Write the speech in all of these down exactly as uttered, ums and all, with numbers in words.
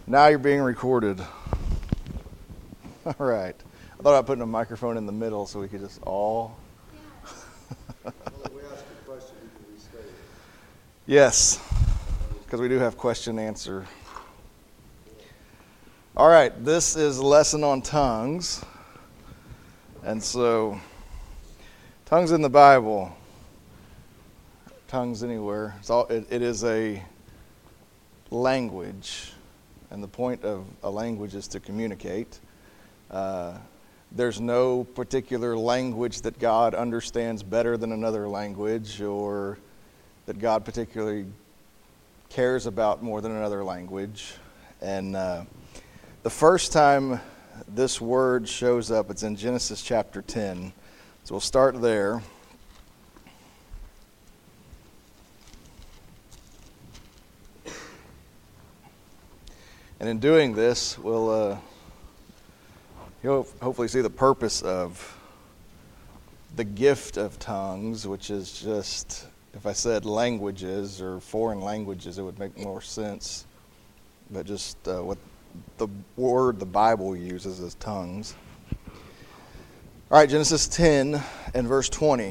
Now you're being recorded. All right. I thought I'd put a microphone in the middle so we could just all... Well, if we ask a question, you can restate it. Yes, because we do have question answer. All right, this is a lesson on tongues. And so, tongues in the Bible, tongues anywhere, it's all, it, it is a language. And the point of a language is to communicate. Uh, there's no particular language that God understands better than another language, or that God particularly cares about more than another language. And uh, the first time this word shows up, it's in Genesis chapter ten. So we'll start there. And in doing this, we'll uh, you'll hopefully see the purpose of the gift of tongues, which is just, if I said languages or foreign languages, it would make more sense. But just uh, what the word the Bible uses is tongues. All right, Genesis ten and verse twenty.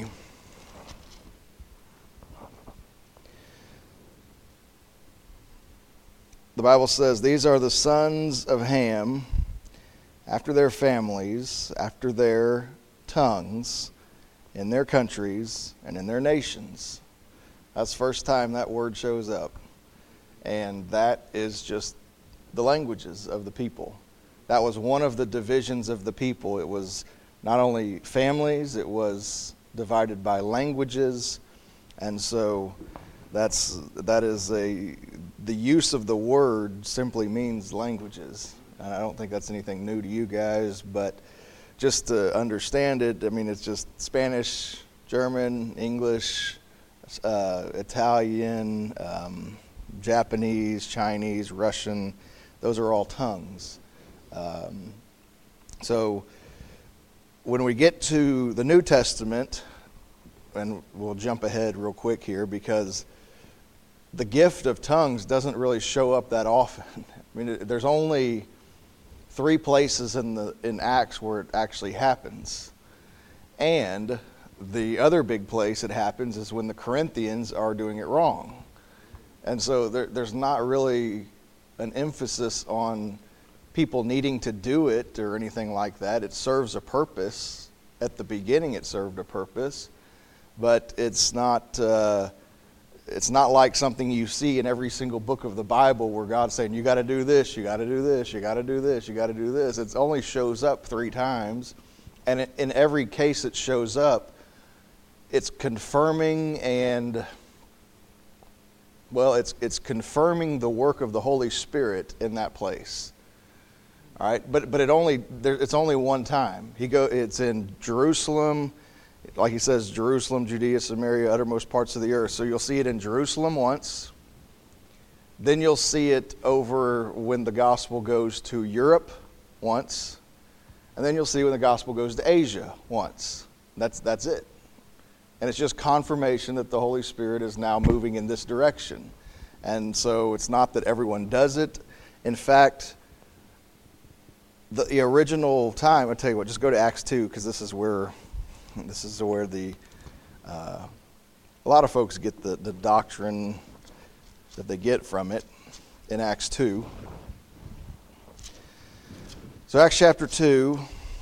The Bible says, "These are the sons of Ham, after their families, after their tongues, in their countries, and in their nations." That's the first time that word shows up. And that is just the languages of the people. That was one of the divisions of the people. It was not only families, it was divided by languages. And so that's that is a the use of the word simply means languages. And I don't think that's anything new to you guys, but just to understand it, I mean, it's just Spanish, German, English, uh, Italian, um, Japanese, Chinese, Russian. Those are all tongues. Um, so when we get to the New Testament, and we'll jump ahead real quick here because the gift of tongues doesn't really show up that often. I mean, there's only three places in the in Acts where it actually happens. And the other big place it happens is when the Corinthians are doing it wrong. And so there, there's not really an emphasis on people needing to do it or anything like that. It serves a purpose. At the beginning it served a purpose, but it's not uh, it's not like something you see in every single book of the Bible where God's saying, you got to do this, you got to do this, you got to do this, you got to do this. It only shows up three times. And it, in every case it shows up, it's confirming and, well, it's it's confirming the work of the Holy Spirit in that place. All right, but but it only there, it's only one time. He go. It's in Jerusalem. Like he says, Jerusalem, Judea, Samaria, uttermost parts of the earth. So you'll see it in Jerusalem once. Then you'll see it over when the gospel goes to Europe once. And then you'll see when the gospel goes to Asia once. That's that's it. And it's just confirmation that the Holy Spirit is now moving in this direction. And so it's not that everyone does it. In fact, the, the original time, I'll tell you what, just go to Acts two, because this is where... This is where the uh, a lot of folks get the, the doctrine that they get from it in Acts two. So Acts chapter two,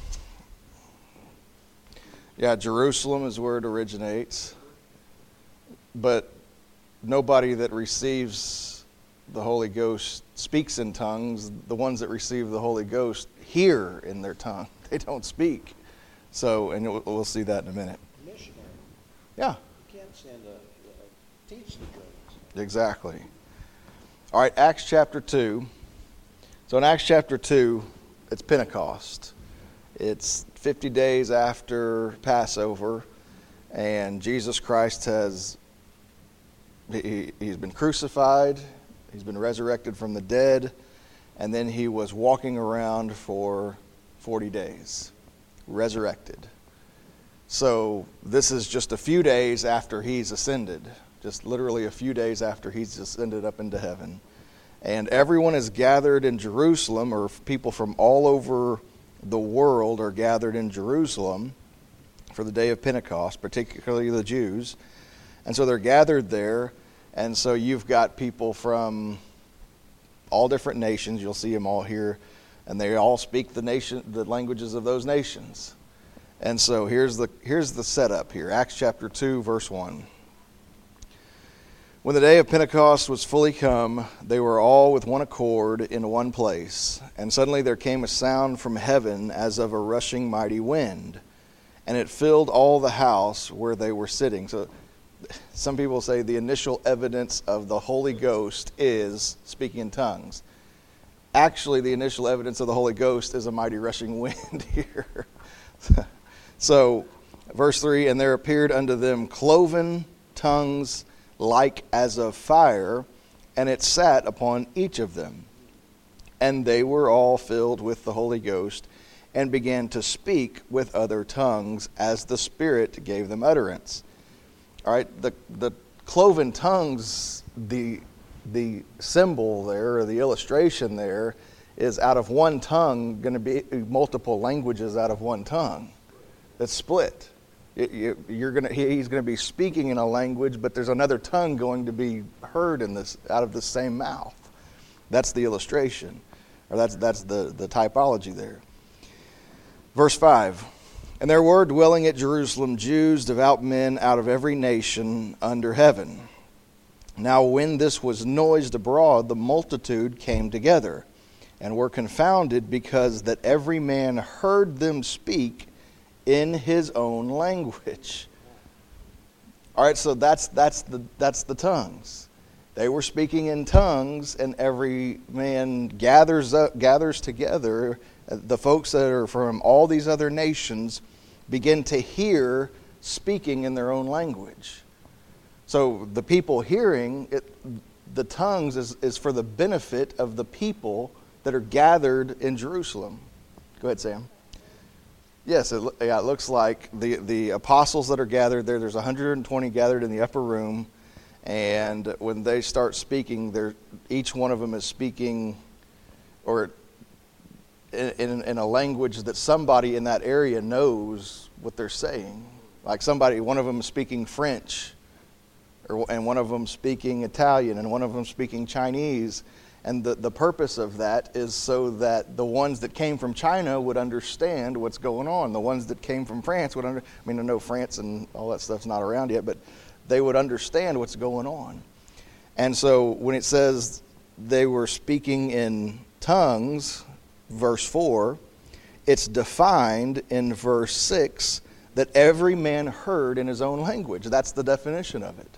yeah, Jerusalem is where it originates. But nobody that receives the Holy Ghost speaks in tongues. The ones that receive the Holy Ghost hear in their tongue. They don't speak. So, and we'll, we'll see that in a minute. Missionary. Yeah. You can't send a, a teach the drugs. Exactly. All right, Acts chapter two. So in Acts chapter two, it's Pentecost. It's fifty days after Passover, and Jesus Christ has, he, he's been crucified, he's been resurrected from the dead, and then he was walking around for forty days. Resurrected. So this is just a few days after he's ascended, just literally a few days after he's ascended up into heaven. And everyone is gathered in Jerusalem, or people from all over the world are gathered in Jerusalem for the day of Pentecost, particularly the Jews. And so they're gathered there, and so you've got people from all different nations. You'll see them all here, and they all speak the nation, the languages of those nations. And so here's the here's the setup here. Acts chapter two, verse one. When the day of Pentecost was fully come, they were all with one accord in one place. And suddenly there came a sound from heaven as of a rushing mighty wind, and it filled all the house where they were sitting. So some people say the initial evidence of the Holy Ghost is speaking in tongues. Actually, the initial evidence of the Holy Ghost is a mighty rushing wind here. So, verse three, and there appeared unto them cloven tongues like as of fire, and it sat upon each of them. And they were all filled with the Holy Ghost, and began to speak with other tongues as the Spirit gave them utterance. All right, the the cloven tongues, the the symbol there, or the illustration there, is out of one tongue going to be multiple languages out of one tongue. That's split. You're gonna, he's going to be speaking in a language, but there's another tongue going to be heard in this out of the same mouth. That's the illustration, or that's that's the, the typology there. Verse five, and there were dwelling at Jerusalem Jews, devout men out of every nation under heaven. Now when this was noised abroad, the multitude came together, and were confounded, because that every man heard them speak in his own language. All right, so that's that's the that's the tongues. They were speaking in tongues, and every man gathers up, gathers together. The folks that are from all these other nations begin to hear speaking in their own language. So the people hearing it, the tongues is, is for the benefit of the people that are gathered in Jerusalem. Go ahead, Sam. Yes, it, yeah, it looks like the, the apostles that are gathered there, there's one hundred twenty gathered in the upper room, and when they start speaking, they're, each one of them is speaking or in, in, in a language that somebody in that area knows what they're saying. Like somebody, one of them is speaking French, or, and one of them speaking Italian, and one of them speaking Chinese. And the, the purpose of that is so that the ones that came from China would understand what's going on. The ones that came from France would under, I mean, I know France and all that stuff's not around yet, but they would understand what's going on. And so when it says they were speaking in tongues, verse four, it's defined in verse six that every man heard in his own language. That's the definition of it.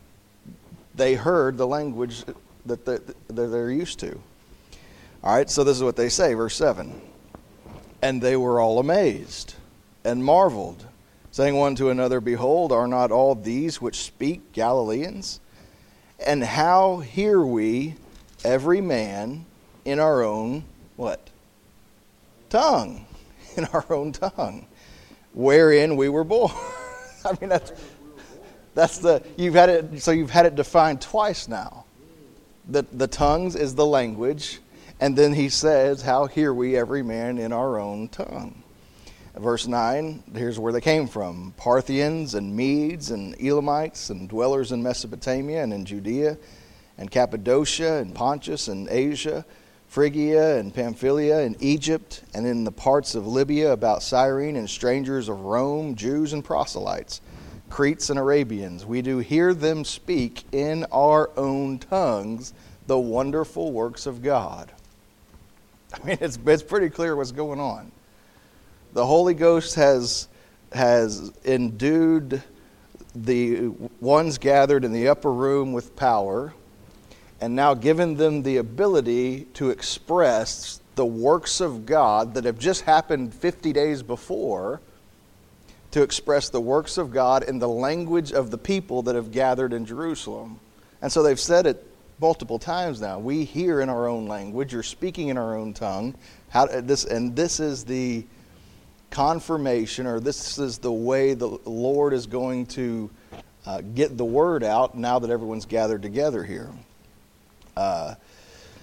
They heard the language that they're used to. All right, so this is what they say, verse seven. And they were all amazed and marveled, saying one to another, Behold, are not all these which speak Galileans? And how hear we every man in our own, what? Tongue. In our own tongue, wherein we were born. I mean, that's, that's the, you've had it, so you've had it defined twice now. The, the tongues is the language, and then he says, how hear we every man in our own tongue. Verse nine, here's where they came from. Parthians and Medes and Elamites and dwellers in Mesopotamia and in Judea and Cappadocia and Pontus and Asia, Phrygia and Pamphylia and Egypt and in the parts of Libya about Cyrene, and strangers of Rome, Jews and proselytes, Cretes and Arabians. We do hear them speak in our own tongues the wonderful works of God. I mean, it's it's pretty clear what's going on. The Holy Ghost has has endued the ones gathered in the upper room with power, and now given them the ability to express the works of God that have just happened fifty days before, to express the works of God in the language of the people that have gathered in Jerusalem. And so they've said it multiple times now. We hear in our own language, you're speaking in our own tongue. How this and this is the confirmation, or this is the way the Lord is going to uh, get the word out now that everyone's gathered together here. Uh,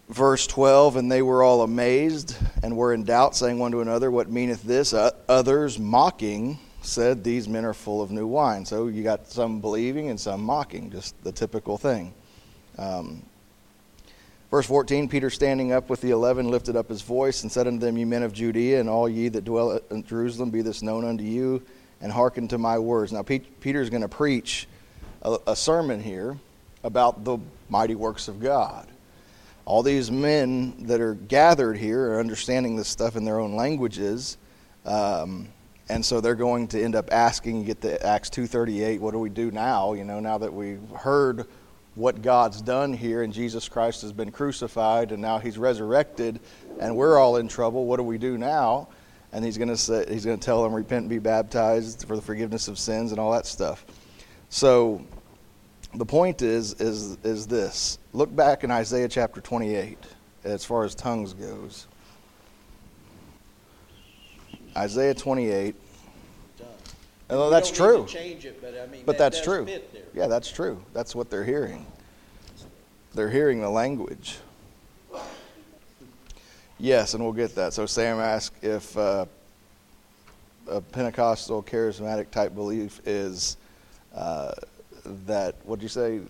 verse twelve, and they were all amazed and were in doubt, saying one to another, what meaneth this? Uh, others, mocking, said, these men are full of new wine. So you got some believing and some mocking, just the typical thing. Um, verse fourteen, Peter standing up with the eleven lifted up his voice and said unto them, ye men of Judea, and all ye that dwell in Jerusalem, be this known unto you, and hearken to my words. Now Peter's going to preach a, a sermon here about the mighty works of God. All these men that are gathered here are understanding this stuff in their own languages, um, and so they're going to end up asking, you get to Acts two thirty-eight, what do we do now? You know, now that we've heard what God's done here, and Jesus Christ has been crucified, and now he's resurrected, and we're all in trouble, what do we do now? And he's going to say, he's going to tell them, repent and be baptized for the forgiveness of sins and all that stuff. So the point is, is, is this. Look back in Isaiah chapter twenty-eight as far as tongues goes. Isaiah twenty-eight. Oh, that's true. Change it, but I mean, but that that's true. Yeah, that's true. That's what they're hearing. They're hearing the language. Yes, and we'll get that. So Sam asked if uh, a Pentecostal charismatic type belief is uh, that, what'd you say?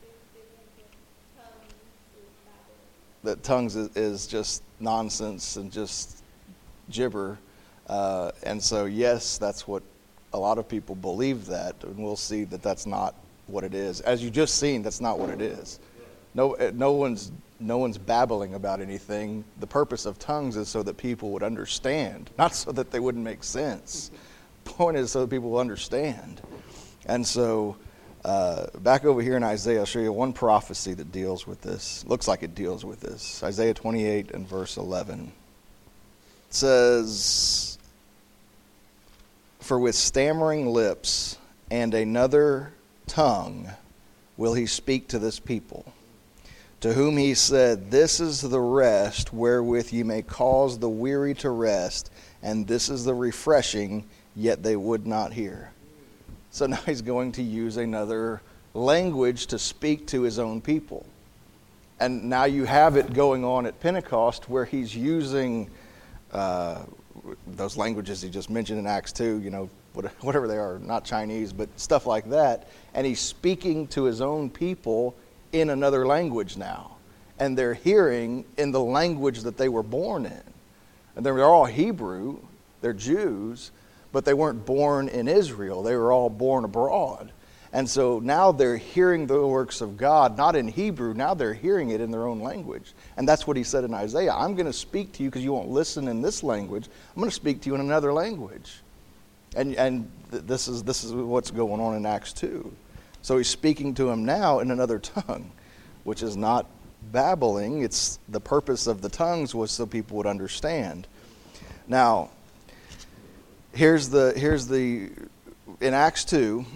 That tongues is, is just nonsense and just gibber. Uh, and so, yes, that's what a lot of people believe that, and we'll see that that's not what it is. As you just seen, that's not what it is. No, no one's no one's babbling about anything. The purpose of tongues is so that people would understand, not so that they wouldn't make sense. The point is so that people will understand. And so, uh, back over here in Isaiah, I'll show you one prophecy that deals with this. Looks like it deals with this. Isaiah twenty-eight and verse eleven. It says, for with stammering lips and another tongue will he speak to this people, to whom he said, this is the rest wherewith ye may cause the weary to rest, and this is the refreshing, yet they would not hear. So now he's going to use another language to speak to his own people. And now you have it going on at Pentecost where he's using uh, those languages he just mentioned in Acts two, you know, whatever they are, not Chinese, but stuff like that. And he's speaking to his own people in another language now. And they're hearing in the language that they were born in. And they're all Hebrew, they're Jews, but they weren't born in Israel. They were all born abroad. And so now they're hearing the works of God, not in Hebrew. Now they're hearing it in their own language. And that's what he said in Isaiah. I'm going to speak to you because you won't listen in this language. I'm going to speak to you in another language. And and th- this is this is what's going on in Acts two. So he's speaking to him now in another tongue, which is not babbling. It's the purpose of the tongues was so people would understand. Now, here's the here's the in Acts two.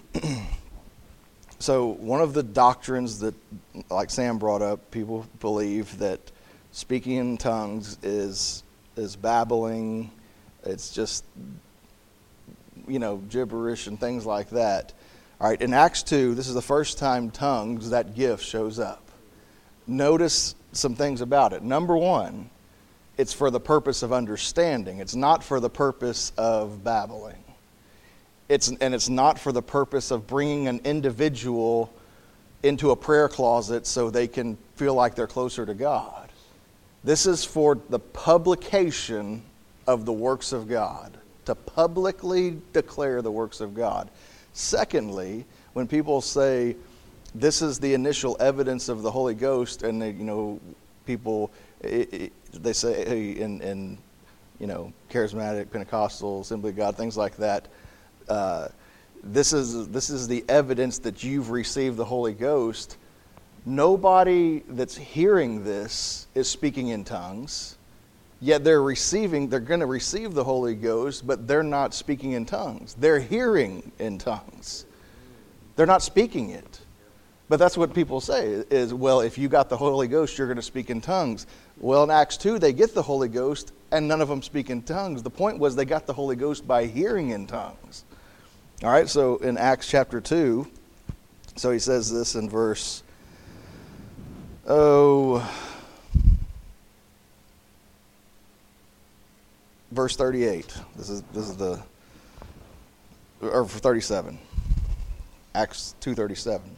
So one of the doctrines that, like Sam brought up, people believe that speaking in tongues is is babbling. It's just, you know, gibberish and things like that. All right, in Acts two, this is the first time tongues, that gift, shows up. Notice some things about it. Number one, it's for the purpose of understanding. It's not for the purpose of babbling. It's, and it's not for the purpose of bringing an individual into a prayer closet so they can feel like they're closer to God. This is for the publication of the works of God, to publicly declare the works of God. Secondly, when people say this is the initial evidence of the Holy Ghost, and they, you know, people it, it, they say hey, in, in you know charismatic, Pentecostal, Assembly of God, things like that. Uh, this is this is the evidence that you've received the Holy Ghost. Nobody that's hearing this is speaking in tongues, yet they're receiving. They're going to receive the Holy Ghost, but they're not speaking in tongues. They're hearing in tongues. They're not speaking it. But that's what people say is, well, if you got the Holy Ghost, you're going to speak in tongues. Well, in Acts two, they get the Holy Ghost, and none of them speak in tongues. The point was they got the Holy Ghost by hearing in tongues. All right, so in Acts chapter two, so he says this in verse, oh, verse thirty-eight. This is this is the or for thirty-seven. Acts two thirty-seven.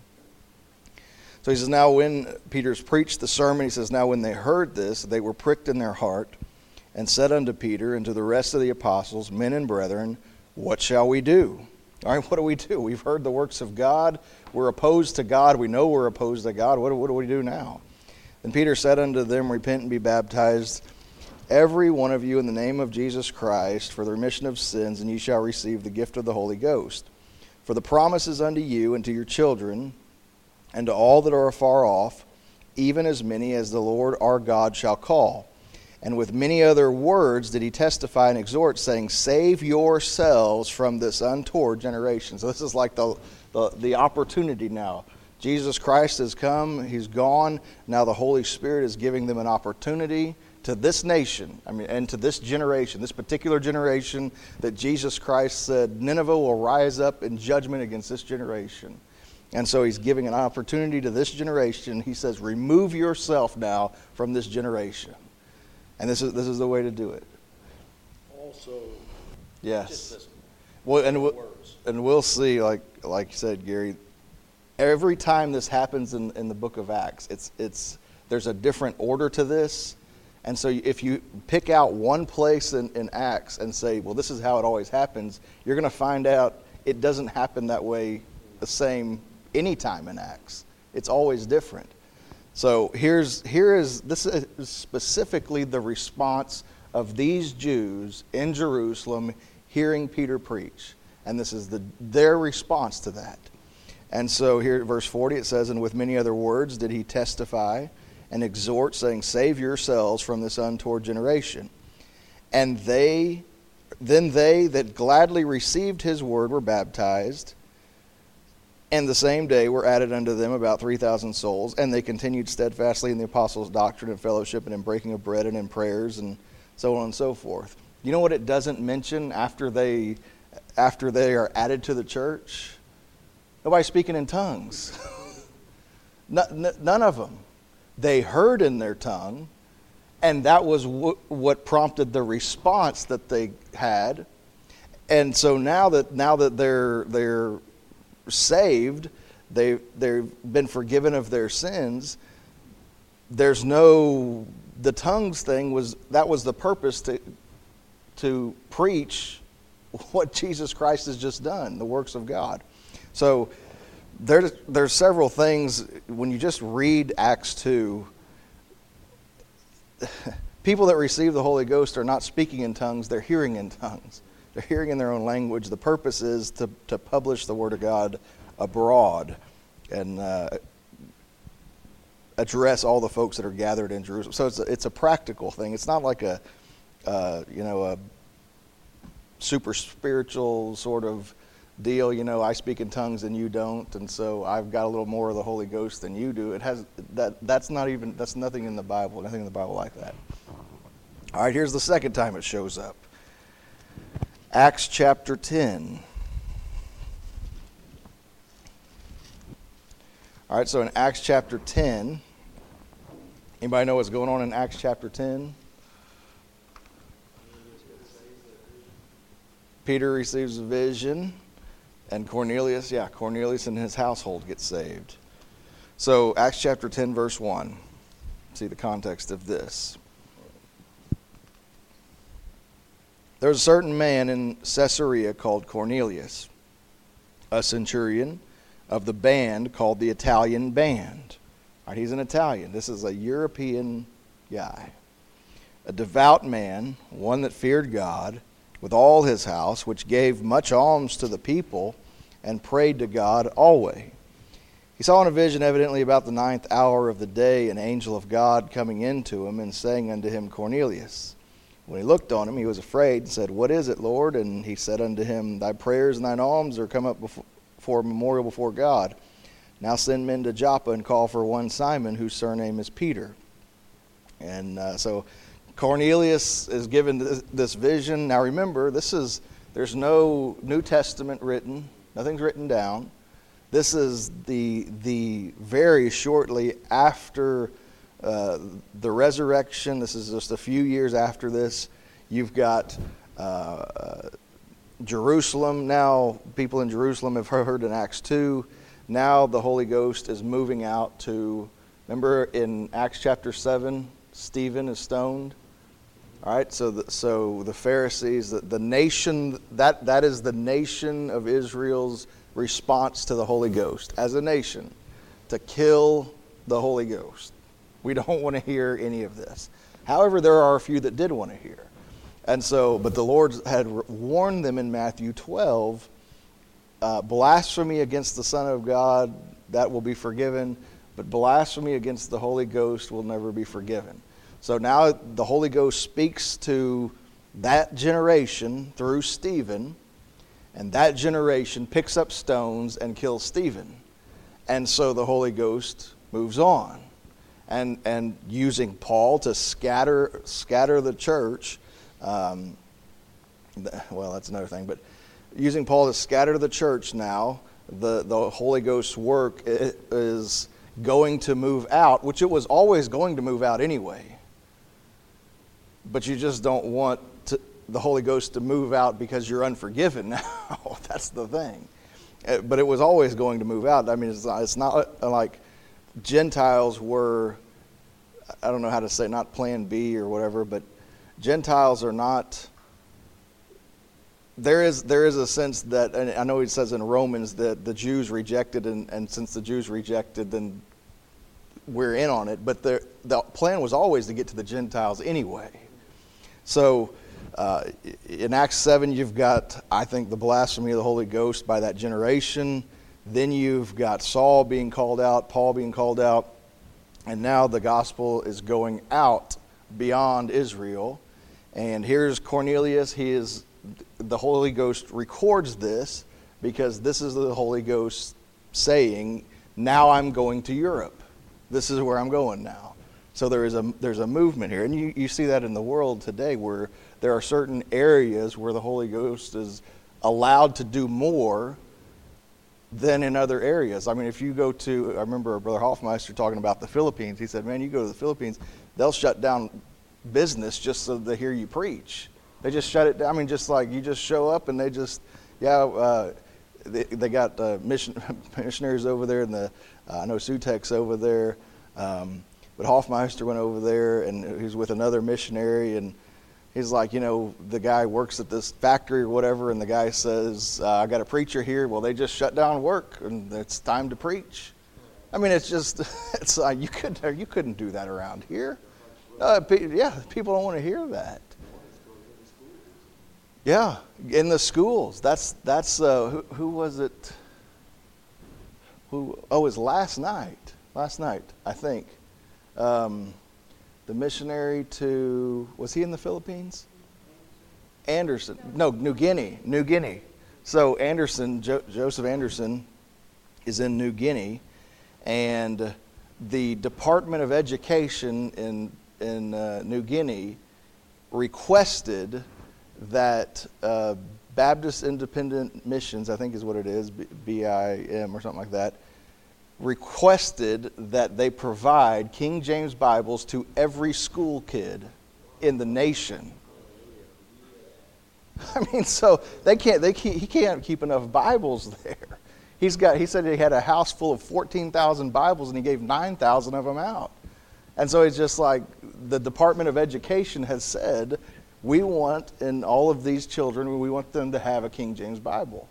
So he says, now when Peter's preached the sermon, he says, now when they heard this, they were pricked in their heart, and said unto Peter and to the rest of the apostles, men and brethren, what shall we do? All right, what do we do? We've heard the works of God. We're opposed to God. We know we're opposed to God. What, what do we do now? Then Peter said unto them, repent and be baptized, every one of you, in the name of Jesus Christ, for the remission of sins, and ye shall receive the gift of the Holy Ghost. For the promise is unto you and to your children, and to all that are afar off, even as many as the Lord our God shall call. And with many other words did he testify and exhort, saying, save yourselves from this untoward generation. So this is like the, the, the opportunity now. Jesus Christ has come, he's gone. Now the Holy Spirit is giving them an opportunity to this nation, I mean, and to this generation, this particular generation that Jesus Christ said, Nineveh will rise up in judgment against this generation. And so he's giving an opportunity to this generation. He says, remove yourself now from this generation. And this is this is the way to do it. Also, yes. just this Well, and we'll, words. and we'll see, like like you said, Gary, every time this happens in, in the book of Acts, it's it's there's a different order to this. And so if you pick out one place in, in Acts and say, well, this is how it always happens, you're going to find out it doesn't happen that way the same any time in Acts. It's always different. So here's here is this is specifically the response of these Jews in Jerusalem hearing Peter preach, and this is the their response to that. And so here at verse forty it says, and with many other words did he testify and exhort, saying, save yourselves from this untoward generation. And they then they that gladly received his word were baptized. And the same day were added unto them about three thousand souls, and they continued steadfastly in the apostles' doctrine and fellowship and in breaking of bread and in prayers and so on and so forth. You know what it doesn't mention after they after they are added to the church? Nobody's speaking in tongues. None of them. They heard in their tongue, and that was w- what prompted the response that they had. And so now that now that they're they're saved, they they've been forgiven of their sins. There's no the tongues thing was that was the purpose to to preach what Jesus Christ has just done, the works of God. So there's there's several things when you just read Acts two. People that receive the Holy Ghost are not speaking in tongues, they're hearing in tongues. They're hearing in their own language. The purpose is to, to publish the Word of God abroad and uh, address all the folks that are gathered in Jerusalem. So it's a, it's a practical thing. It's not like a uh, you know a super spiritual sort of deal. You know, I speak in tongues and you don't, and so I've got a little more of the Holy Ghost than you do. It has that. That's not even. That's nothing in the Bible. Nothing in the Bible like that. All right. Here's the second time it shows up. Acts chapter ten. All right, so in Acts chapter ten, anybody know what's going on in Acts chapter ten? Peter receives a vision, and Cornelius, yeah, Cornelius and his household get saved. So Acts chapter ten, verse one. See the context of this. There was a certain man in Caesarea called Cornelius, a centurion of the band called the Italian Band. All right, he's an Italian. This is a European guy. A devout man, one that feared God, with all his house, which gave much alms to the people, and prayed to God always. He saw in a vision, evidently about the ninth hour of the day, an angel of God coming into him, and saying unto him, Cornelius. When he looked on him, he was afraid, and said, What is it, Lord? And he said unto him, Thy prayers and thine alms are come up before, for a memorial before God. Now send men to Joppa, and call for one Simon, whose surname is Peter. And uh, so Cornelius is given this, this vision. Now remember, this is there's no New Testament written. Nothing's written down. This is the the very shortly after uh, the resurrection. This is just a few years after this. You've got uh, Jerusalem. Now, people in Jerusalem have heard in Acts two. Now the Holy Ghost is moving out to, remember in Acts chapter seven, Stephen is stoned. All right, so the, so the Pharisees, the, the nation, that, that is the nation of Israel's response to the Holy Ghost as a nation, to kill the Holy Ghost. We don't want to hear any of this. However, there are a few that did want to hear. And so, but the Lord had warned them in Matthew twelve, uh, blasphemy against the Son of God, that will be forgiven, but blasphemy against the Holy Ghost will never be forgiven. So now the Holy Ghost speaks to that generation through Stephen, and that generation picks up stones and kills Stephen. And so the Holy Ghost moves on. And and using Paul to scatter scatter the church, um, well, that's another thing, but using Paul to scatter the church now, the, the Holy Ghost's work is going to move out, which it was always going to move out anyway. But you just don't want to, the Holy Ghost to move out because you're unforgiven now. That's the thing. But it was always going to move out. I mean, it's not, it's not like Gentiles were, I don't know how to say, not plan B or whatever, but Gentiles are not, there is there is a sense that, and I know it says in Romans that the Jews rejected, and, and since the Jews rejected, then we're in on it. But the, the plan was always to get to the Gentiles anyway. So uh, in Acts seven, you've got, I think, the blasphemy of the Holy Ghost by that generation. Then you've got Saul being called out, Paul being called out, and now the gospel is going out beyond Israel. And here's Cornelius. He is, the Holy Ghost records this because this is the Holy Ghost saying, now I'm going to Europe. This is where I'm going now. So there is a there's a movement here. And you, you see that in the world today where there are certain areas where the Holy Ghost is allowed to do more than in other areas. I mean, if you go to, I remember Brother Hoffmeister talking about the Philippines. He said, man, you go to the Philippines, they'll shut down business just so they hear you preach. They just shut it down. I mean, just like you just show up and they just, yeah, uh, they, they got uh, mission, missionaries over there, and the uh, I know Sutek's over there. Um, but Hoffmeister went over there, and he was with another missionary, and he's like, you know, the guy works at this factory or whatever, and the guy says, uh, I got a preacher here. Well, they just shut down work, and it's time to preach. I mean, it's just, it's like, you couldn't, you couldn't do that around here. Uh, yeah, people don't want to hear that. Yeah, in the schools. That's, that's uh, who, who was it? Who? Oh, it was last night. Last night, I think. Um, the missionary to, was he in the Philippines? Anderson. No, New Guinea. New Guinea. So Anderson, jo- Joseph Anderson is in New Guinea, and the Department of Education in, in uh, New Guinea requested that uh, Baptist Independent Missions, I think is what it is, B I M or something like that, requested that they provide King James Bibles to every school kid in the nation. I mean, so they can't. They can't, he can't keep enough Bibles there. He's got. He said he had a house full of fourteen thousand Bibles, and he gave nine thousand of them out. And so it's just like the Department of Education has said, we want in all of these children, we want them to have a King James Bible.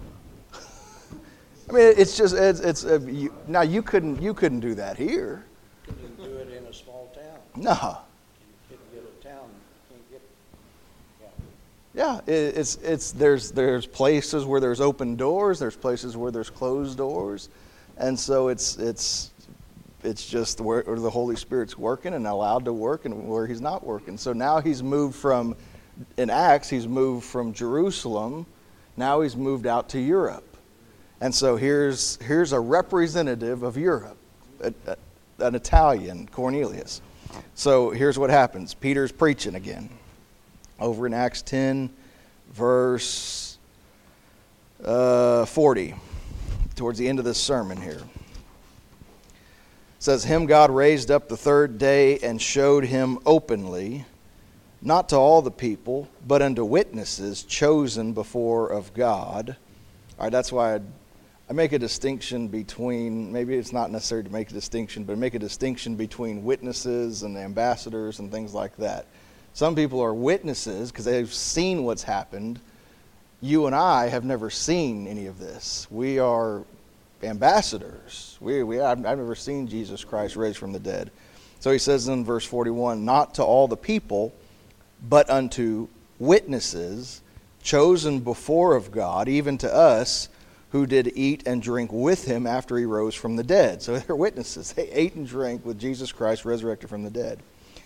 I mean, it's just it's, it's uh, you, now you couldn't you couldn't do that here. You couldn't do it in a small town. No. You couldn't get a town. You can't get. Yeah, it, it's it's there's there's places where there's open doors. There's places where there's closed doors, and so it's it's it's just where, where the Holy Spirit's working and allowed to work, and where He's not working. So now He's moved from, in Acts, He's moved from Jerusalem. Now He's moved out to Europe. And so here's here's a representative of Europe, a, a, an Italian, Cornelius. So here's what happens. Peter's preaching again. Over in Acts ten, verse uh, forty, towards the end of this sermon here. It says, him God raised up the third day and showed him openly, not to all the people, but unto witnesses chosen before of God. All right, that's why I, I make a distinction between, maybe it's not necessary to make a distinction, but make a distinction between witnesses and ambassadors and things like that. Some people are witnesses because they've seen what's happened. You and I have never seen any of this. We are ambassadors. We, we I've, I've never seen Jesus Christ raised from the dead. So he says in verse forty-one, not to all the people, but unto witnesses chosen before of God, even to us who did eat and drink with him after he rose from the dead. So they're witnesses. They ate and drank with Jesus Christ resurrected from the dead.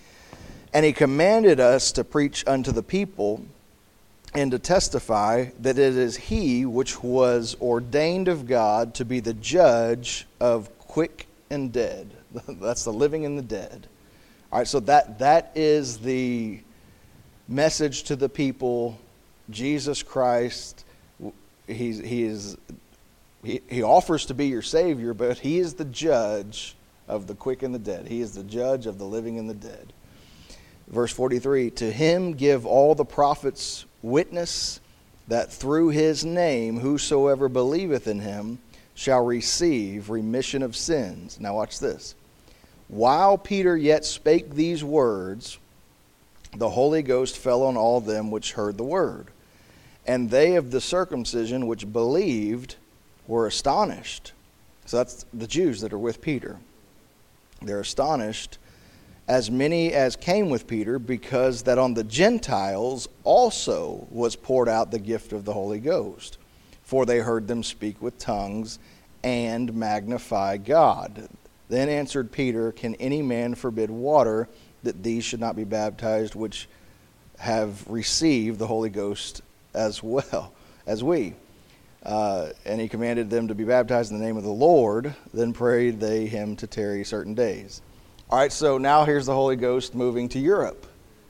And he commanded us to preach unto the people and to testify that it is he which was ordained of God to be the judge of quick and dead. That's the living and the dead. All right, so that that is the message to the people. Jesus Christ, he's, he is he, he offers to be your Savior, but he is the judge of the quick and the dead. He is the judge of the living and the dead. Verse forty-three, to him give all the prophets witness that through his name whosoever believeth in him shall receive remission of sins. Now watch this. While Peter yet spake these words, the Holy Ghost fell on all them which heard the word. And they of the circumcision which believed were astonished. So that's the Jews that are with Peter. They're astonished, as many as came with Peter, because that on the Gentiles also was poured out the gift of the Holy Ghost. For they heard them speak with tongues and magnify God. Then answered Peter, can any man forbid water that these should not be baptized, which have received the Holy Ghost as well as we? Uh, and he commanded them to be baptized in the name of the Lord. Then prayed they him to tarry certain days. All right, so now here's the Holy Ghost moving to Europe.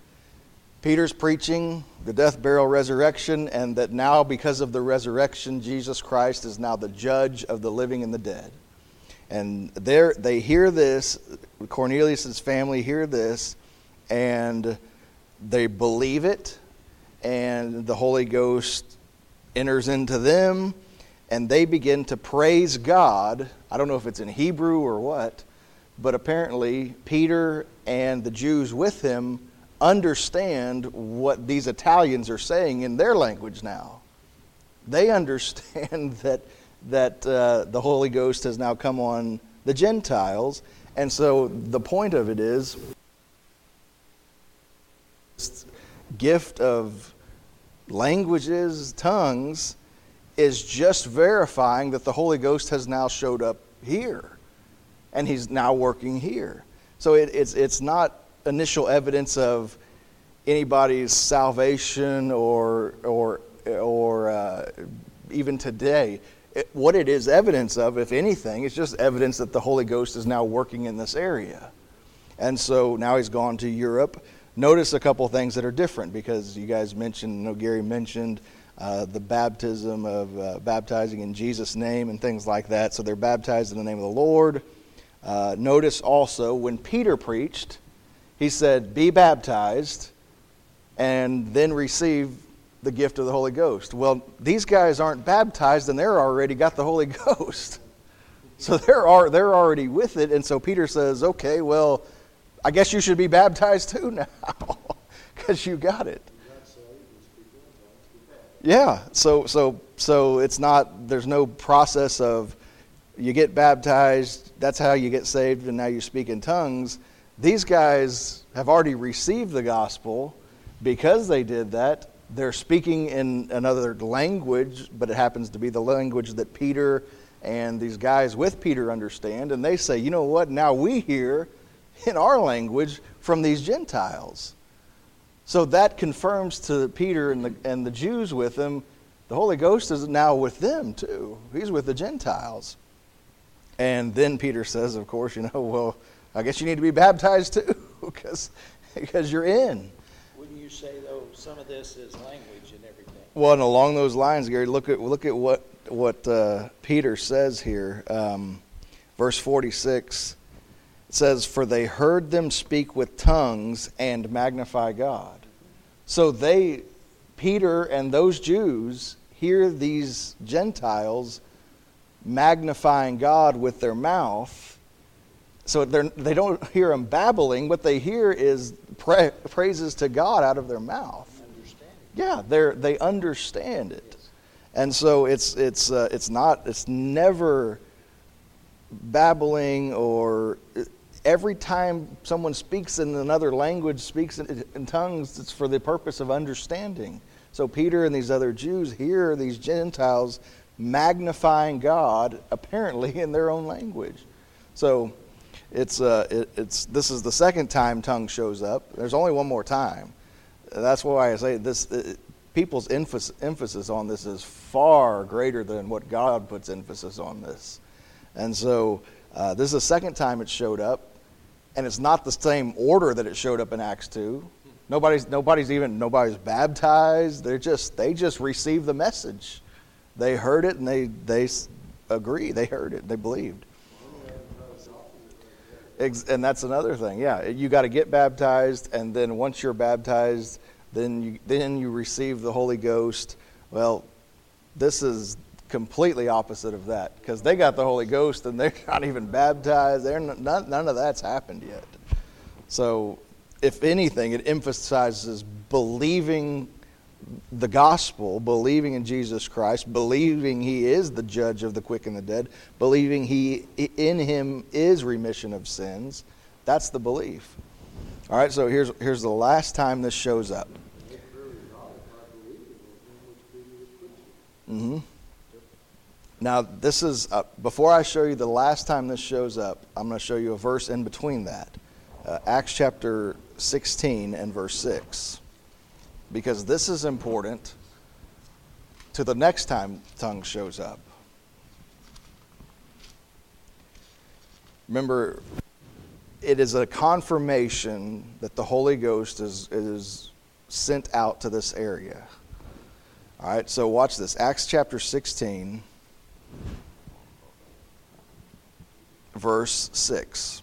Peter's preaching the death, burial, resurrection, and that now because of the resurrection, Jesus Christ is now the judge of the living and the dead. And there they hear this, Cornelius' family hear this, and they believe it, and the Holy Ghost enters into them, and they begin to praise God. I don't know if it's in Hebrew or what, but apparently Peter and the Jews with him understand what these Italians are saying in their language now. They understand that that uh, the Holy Ghost has now come on the Gentiles. And so the point of it is, this gift of languages, tongues, is just verifying that the Holy Ghost has now showed up here. And he's now working here. So it, it's it's not initial evidence of anybody's salvation or or or uh, even today. It, what it is evidence of, if anything, is just evidence that the Holy Ghost is now working in this area. And so now he's gone to Europe. Notice a couple things that are different, because you guys mentioned, you know, Gary mentioned uh, the baptism of uh, baptizing in Jesus' name and things like that. So they're baptized in the name of the Lord. Uh, notice also when Peter preached, he said, be baptized and then receive the gift of the Holy Ghost. Well, these guys aren't baptized and they're already got the Holy Ghost. So they're, are, they're already with it. And so Peter says, okay, well, I guess you should be baptized too now because you got it. Yeah, so so so it's not, there's no process of you get baptized, that's how you get saved, and now you speak in tongues. These guys have already received the gospel. Because they did that, they're speaking in another language, but it happens to be the language that Peter and these guys with Peter understand. And they say, you know what, now we hear in our language from these Gentiles. So that confirms to Peter and the, and the Jews with him, the Holy Ghost is now with them too. He's with the Gentiles. And then Peter says, of course, you know, well, I guess you need to be baptized too, because because you're in. Wouldn't you say, though, some of this is language and everything? Well, and along those lines, Gary, look at look at what what uh, Peter says here. Um, verse forty-six, it says, "For they heard them speak with tongues and magnify God." So they, Peter and those Jews, hear these Gentiles magnifying God with their mouth. So they're, they don't hear them babbling. What they hear is pra- praises to God out of their mouth. Yeah, they they understand it, and so it's it's uh, it's not it's never babbling, or every time someone speaks in another language, speaks in, in tongues, it's for the purpose of understanding. So Peter and these other Jews hear these Gentiles magnifying God, apparently in their own language. So it's uh it, it's this is the second time tongue shows up. There's only one more time. That's why I say this. It, people's emphasis, emphasis on this is far greater than what God puts emphasis on this. And so uh, this is the second time it showed up, and it's not the same order that it showed up in Acts two. Nobody's nobody's even nobody's baptized. They're just they just received the message. They heard it and they they agree. They heard it. They believed. And that's another thing. Yeah, you got to get baptized, and then once you're baptized, then you then you receive the Holy Ghost. Well, this is completely opposite of that, because they got the Holy Ghost and they're not even baptized. They're not, none, none of that's happened yet. So, if anything, it emphasizes believing the gospel, believing in Jesus Christ, believing He is the judge of the quick and the dead, believing He in Him is remission of sins. That's the belief. All right, so here's here's the last time this shows up. Mm-hmm. Now, this is uh, before I show you the last time this shows up. I'm going to show you a verse in between that, uh, Acts chapter sixteen and verse six. Because this is important to the next time tongue shows up. Remember, it is a confirmation that the Holy Ghost is, is sent out to this area. All right, so watch this. Acts chapter sixteen, verse six.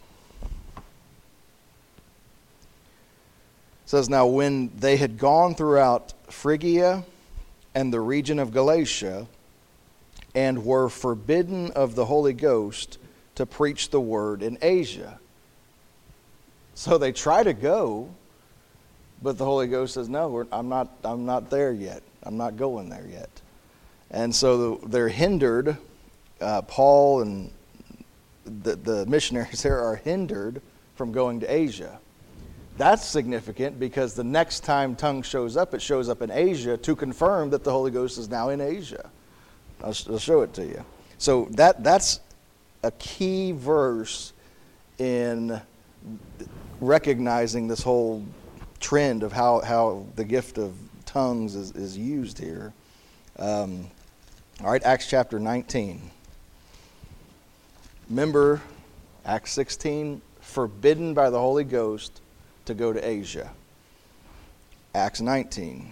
It says, now when they had gone throughout Phrygia and the region of Galatia, and were forbidden of the Holy Ghost to preach the word in Asia. So they try to go, but the Holy Ghost says, no, we're, I'm not I'm not there yet. I'm not going there yet. And so they're hindered. Uh, Paul and the, the missionaries there are hindered from going to Asia. That's significant because the next time tongue shows up, it shows up in Asia to confirm that the Holy Ghost is now in Asia. I'll, I'll show it to you. So that that's a key verse in recognizing this whole trend of how, how the gift of tongues is, is used here. Um, all right, Acts chapter nineteen. Remember, Acts sixteen, forbidden by the Holy Ghost to go to Asia. Acts nineteen.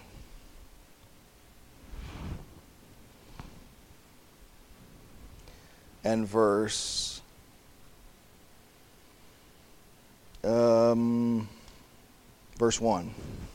And verse um, verse one.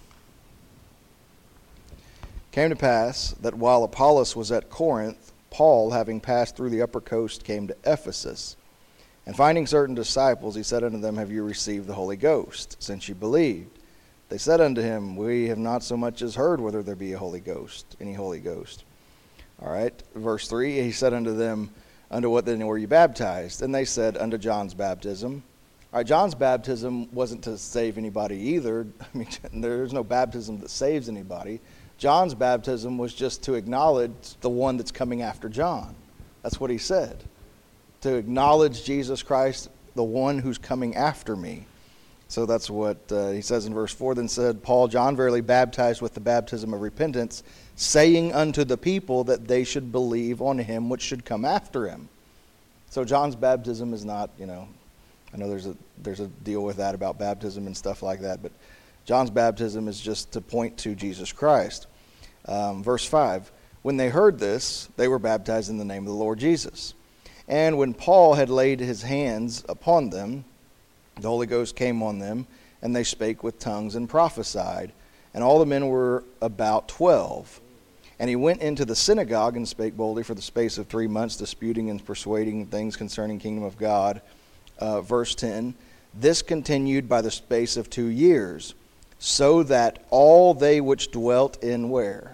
Came to pass that while Apollos was at Corinth, Paul, having passed through the upper coast, came to Ephesus. And finding certain disciples, he said unto them, have you received the Holy Ghost, since you believed? They said unto him, we have not so much as heard whether there be a Holy Ghost, any Holy Ghost. All right, verse three, he said unto them, unto what then were you baptized? And they said, unto John's baptism. All right, John's baptism wasn't to save anybody either. I mean, there's no baptism that saves anybody. John's baptism was just to acknowledge the one that's coming after John. That's what he said. To acknowledge Jesus Christ, the one who's coming after me. So that's what uh, he says in verse four. Then said Paul, John verily baptized with the baptism of repentance, saying unto the people that they should believe on him which should come after him. So John's baptism is not, you know, I know there's a there's a deal with that about baptism and stuff like that, but John's baptism is just to point to Jesus Christ. Um, verse five, when they heard this, they were baptized in the name of the Lord Jesus. And when Paul had laid his hands upon them, the Holy Ghost came on them, and they spake with tongues and prophesied. And all the men were about twelve. And he went into the synagogue and spake boldly for the space of three months, disputing and persuading things concerning the kingdom of God. Uh, verse ten, this continued by the space of two years, so that all they which dwelt in where?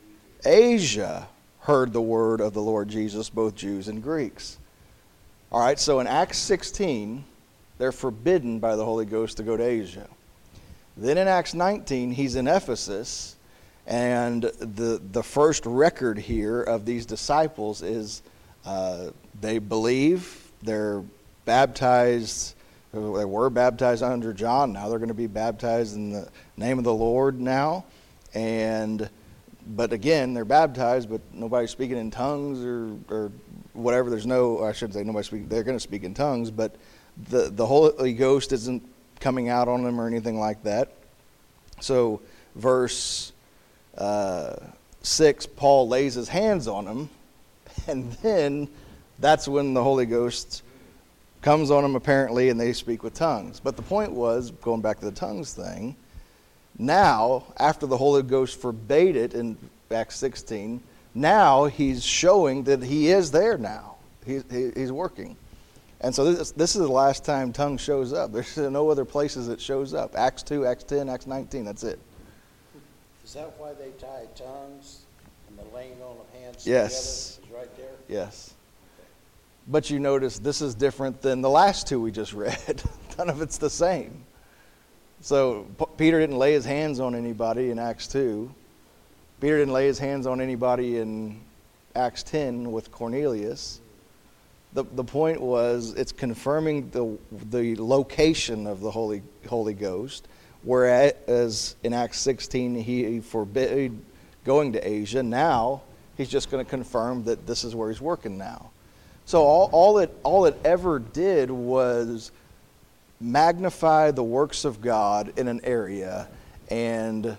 Asia heard the word of the Lord Jesus, both Jews and Greeks. All right, so in Acts sixteen, they're forbidden by the Holy Ghost to go to Asia. Then in Acts nineteen, he's in Ephesus, and the the first record here of these disciples is uh, they believe, they're baptized, they were baptized under John, now they're going to be baptized in the name of the Lord now. And but again, they're baptized, but nobody's speaking in tongues or, or whatever. There's no, I shouldn't say nobody speaking, they're going to speak in tongues, but the, the Holy Ghost isn't coming out on them or anything like that. So verse uh, six, Paul lays his hands on them, and then that's when the Holy Ghost comes on them apparently, and they speak with tongues. But the point was, going back to the tongues thing, now, after the Holy Ghost forbade it in Acts sixteen, now he's showing that he is there now. He, he, he's working. And so this, this is the last time tongue shows up. There's no other places it shows up. Acts two, Acts ten, Acts nineteen, that's it. Is that why they tied tongues and the laying on of hands Yes. together? Is right there? Yes. But you notice this is different than the last two we just read. None of it's the same. So P- Peter didn't lay his hands on anybody in Acts two. Peter didn't lay his hands on anybody in Acts ten with Cornelius. The the point was, it's confirming the the location of the Holy Holy Ghost, whereas in Acts sixteen he forbade going to Asia. Now he's just going to confirm that this is where he's working now. So all, all it all it ever did was magnify the works of God in an area, and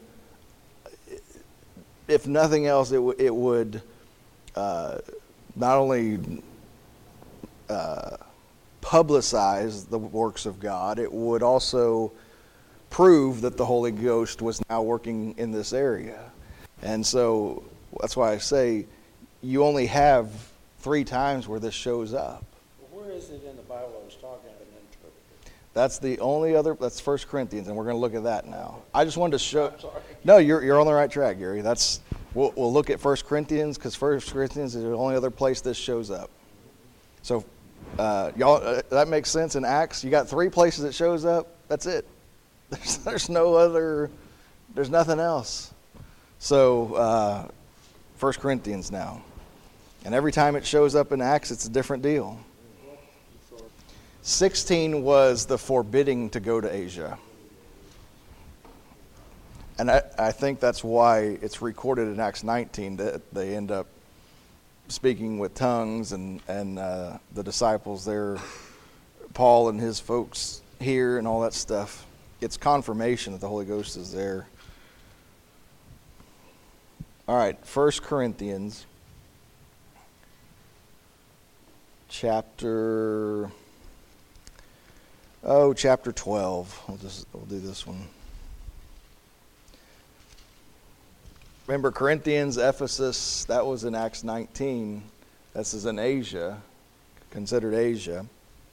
if nothing else, it, w- it would uh, not only uh, publicize the works of God, it would also prove that the Holy Ghost was now working in this area. And so that's why I say you only have three times where this shows up. Well, where is it in the Bible I was talking of an interpreter? That's the only other, that's First Corinthians, and we're going to look at that now. I just wanted to show, I'm sorry. no, you're you're on the right track, Gary. That's, we'll, we'll look at First Corinthians, because First Corinthians is the only other place this shows up. So, uh, y'all, uh, that makes sense in Acts. You got three places it shows up, that's it. There's, there's no other, there's nothing else. So, uh, First Corinthians now. And every time it shows up in Acts, it's a different deal. sixteen was the forbidding to go to Asia. And I, I think that's why it's recorded in Acts nineteen that they end up speaking with tongues, and, and uh, the disciples there, Paul and his folks here and all that stuff. It's confirmation that the Holy Ghost is there. All right, First Corinthians chapter, oh, chapter twelve. We'll just we'll do this one. Remember Corinthians, Ephesus, that was in Acts nineteen. This is in Asia, considered Asia.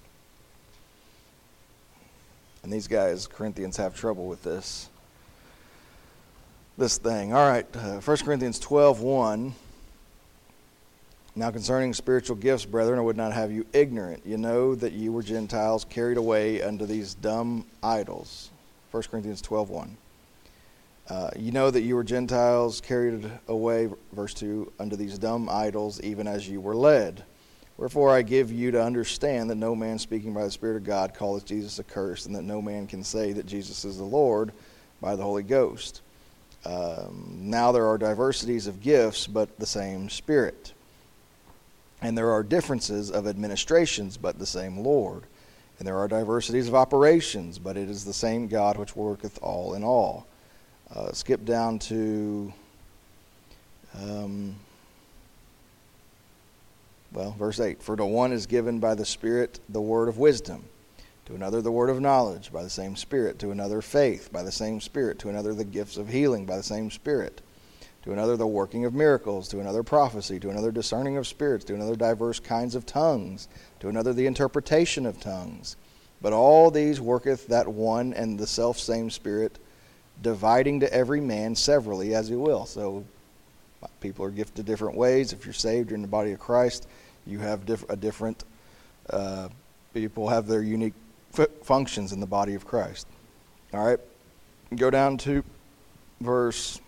And these guys, Corinthians, have trouble with this. This thing. All right, uh, First Corinthians twelve one. Now concerning spiritual gifts, brethren, I would not have you ignorant. You know that you were Gentiles carried away unto these dumb idols. First Corinthians twelve one. Uh, you know that you were Gentiles carried away, verse two, unto these dumb idols, even as you were led. Wherefore I give you to understand that no man speaking by the Spirit of God calleth Jesus accursed, and that no man can say that Jesus is the Lord by the Holy Ghost. Um, now there are diversities of gifts, but the same Spirit. And there are differences of administrations, but the same Lord. And there are diversities of operations, but it is the same God which worketh all in all. Uh, skip down to, um, well, verse eight. For to one is given by the Spirit the word of wisdom, to another the word of knowledge by the same Spirit, to another faith by the same Spirit, to another the gifts of healing by the same Spirit, to another the working of miracles, to another prophecy, to another discerning of spirits, to another diverse kinds of tongues, to another the interpretation of tongues. But all these worketh that one and the selfsame Spirit, dividing to every man severally as he will. So people are gifted different ways. If you're saved, you're in the body of Christ, you have diff- a different, uh, people have their unique f- functions in the body of Christ. All right, go down to verse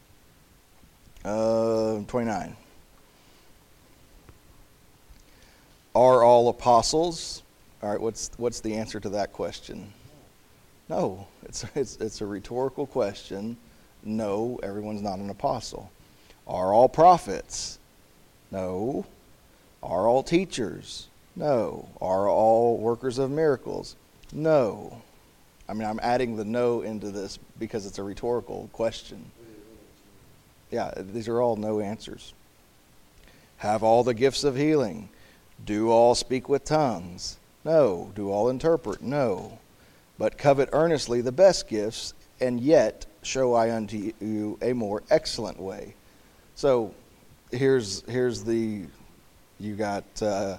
uh, twenty-nine. Are all apostles? All right, what's what's the answer to that question? No, it's it's it's a rhetorical question. No, everyone's not an apostle. Are all prophets? No. Are all teachers? No. Are all workers of miracles? No. I mean, I'm adding the no into this because it's a rhetorical question. Yeah, these are all no answers. Have all the gifts of healing? Do all speak with tongues? No. Do all interpret? No. But covet earnestly the best gifts, and yet show I unto you a more excellent way. So here's here's the, you got uh,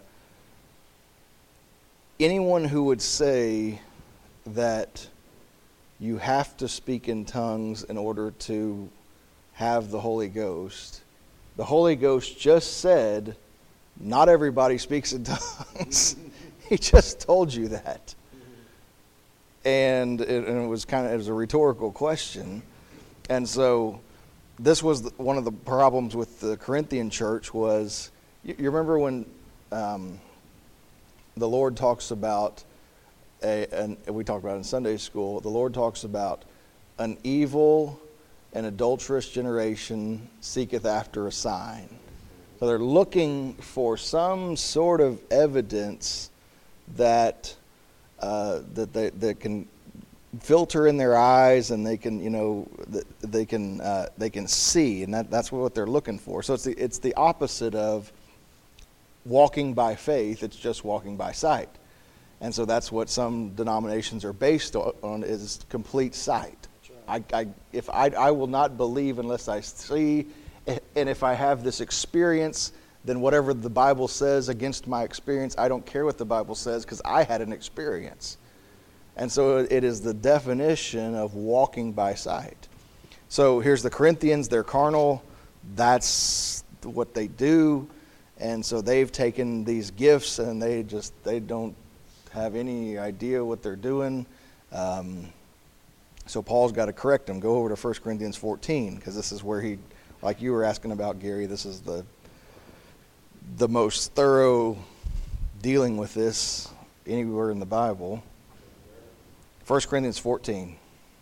anyone who would say that you have to speak in tongues in order to have the Holy Ghost. The Holy Ghost just said, not everybody speaks in tongues. He just told you that. And it, and it was kind of, it was a rhetorical question. And so this was the, one of the problems with the Corinthian church was, you, you remember when um, the Lord talks about, a, and we talked about it in Sunday school, the Lord talks about an evil and adulterous generation seeketh after a sign. So they're looking for some sort of evidence that uh, that they that can filter in their eyes, and they can, you know, they can uh, they can see, and that, that's what they're looking for. So it's the it's the opposite of walking by faith. It's just walking by sight, and so that's what some denominations are based on, on is complete sight. I, I if I I will not believe unless I see, and if I have this experience, then whatever the Bible says against my experience, I don't care what the Bible says because I had an experience. And so it is the definition of walking by sight. So here's the Corinthians, they're carnal, that's what they do, and so they've taken these gifts and they just, they don't have any idea what they're doing. Um, so Paul's got to correct them. Go over to First Corinthians fourteen, because this is where he, like you were asking about, Gary, this is the the most thorough dealing with this anywhere in the Bible. First Corinthians fourteen.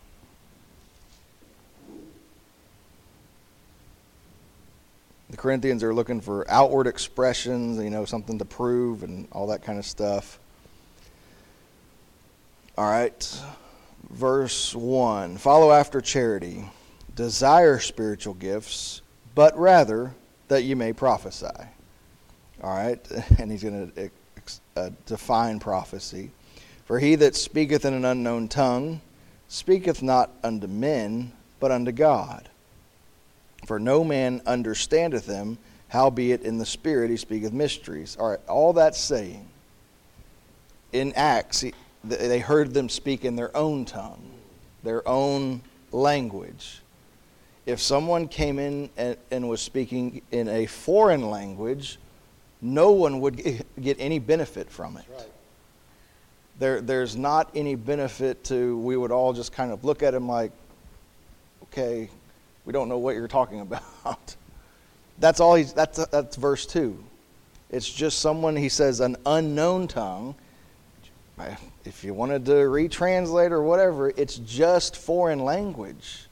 The Corinthians are looking for outward expressions, you know, something to prove and all that kind of stuff. All right. Verse one. Follow after charity. Desire spiritual gifts, but rather that you may prophesy. All right, and he's going to uh, define prophecy. For he that speaketh in an unknown tongue speaketh not unto men, but unto God. For no man understandeth him, howbeit in the Spirit he speaketh mysteries. All right, all that's saying, in Acts, he, they heard them speak in their own tongue, their own language. If someone came in and, and was speaking in a foreign language, no one would get any benefit from it. Right. There, there's not any benefit to, we would all just kind of look at him like, okay, we don't know what you're talking about. That's all he's, that's, that's verse two. It's just someone, he says, an unknown tongue. If you wanted to retranslate or whatever, it's just foreign language.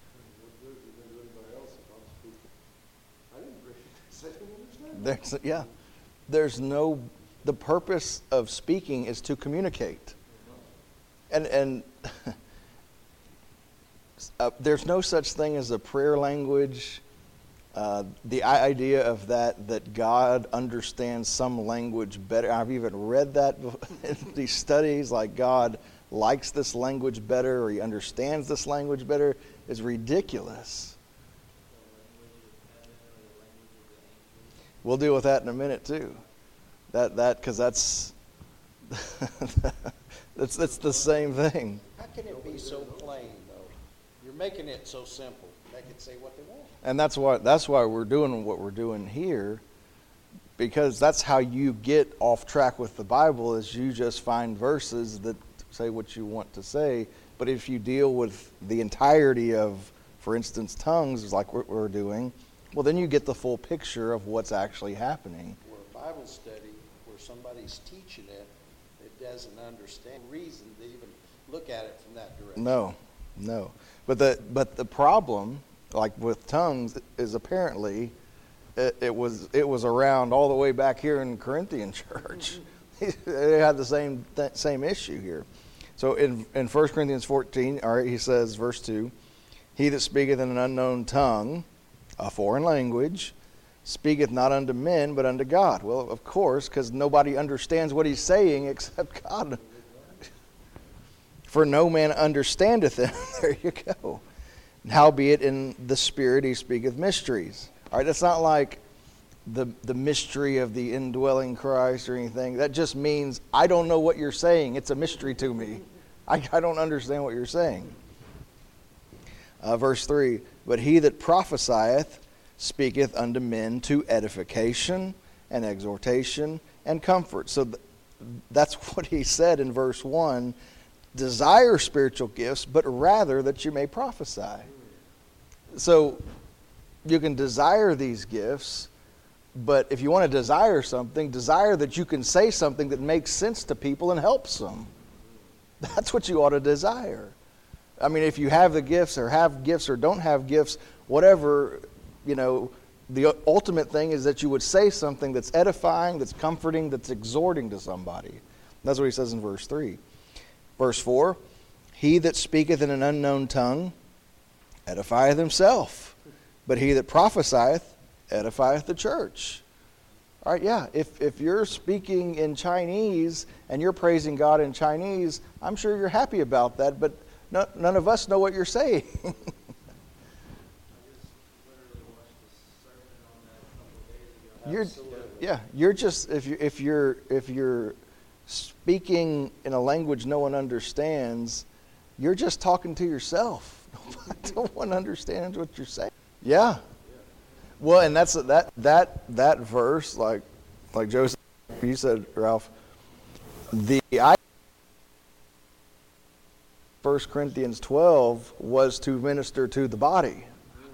There's, yeah. There's no, the purpose of speaking is to communicate. And and uh, there's no such thing as a prayer language Uh, the idea of that, that God understands some language better. I've even read that in these studies, like God likes this language better or he understands this language better, is ridiculous. We'll deal with that in a minute too. That that because that's that's that's the same thing. How can it be so plain, though? You're making it so simple. They can say what they want. And that's why that's why we're doing what we're doing here, because that's how you get off track with the Bible, is you just find verses that say what you want to say. But if you deal with the entirety of, for instance, tongues, like what we're doing, well, then you get the full picture of what's actually happening. Where a Bible study, where somebody's teaching it, it doesn't understand reason to even look at it from that direction. No, no. But the but the problem, like with tongues, is apparently it, it was it was around all the way back here in the Corinthian church. They had the same th- same issue here. So in in First Corinthians fourteen, all right, he says, verse two, he that speaketh in an unknown tongue, a foreign language, speaketh not unto men, but unto God. Well, of course, because nobody understands what he's saying except God. For no man understandeth him. There you go. Howbeit in the Spirit he speaketh mysteries. All right, that's not like the the mystery of the indwelling Christ or anything. That just means I don't know what you're saying. It's a mystery to me. I, I don't understand what you're saying. Uh, verse three, but he that prophesieth speaketh unto men to edification and exhortation and comfort. So th- that's what he said in verse one. Desire spiritual gifts, but rather that you may prophesy. So you can desire these gifts, but if you want to desire something, desire that you can say something that makes sense to people and helps them. That's what you ought to desire. I mean, if you have the gifts or have gifts or don't have gifts, whatever, you know, the ultimate thing is that you would say something that's edifying, that's comforting, that's exhorting to somebody. That's what he says in verse three. Verse four, he that speaketh in an unknown tongue edifieth himself, but he that prophesieth edifieth the church. All right, yeah, if, if you're speaking in Chinese and you're praising God in Chinese, I'm sure you're happy about that, but no, none of us know what you're saying. You're, yeah, you're just if you if you're if you're speaking in a language no one understands, you're just talking to yourself. No one understands what you're saying. Yeah. Well, and that's that that that verse, like like Joseph, you said, Ralph. The I, First Corinthians twelve was to minister to the body.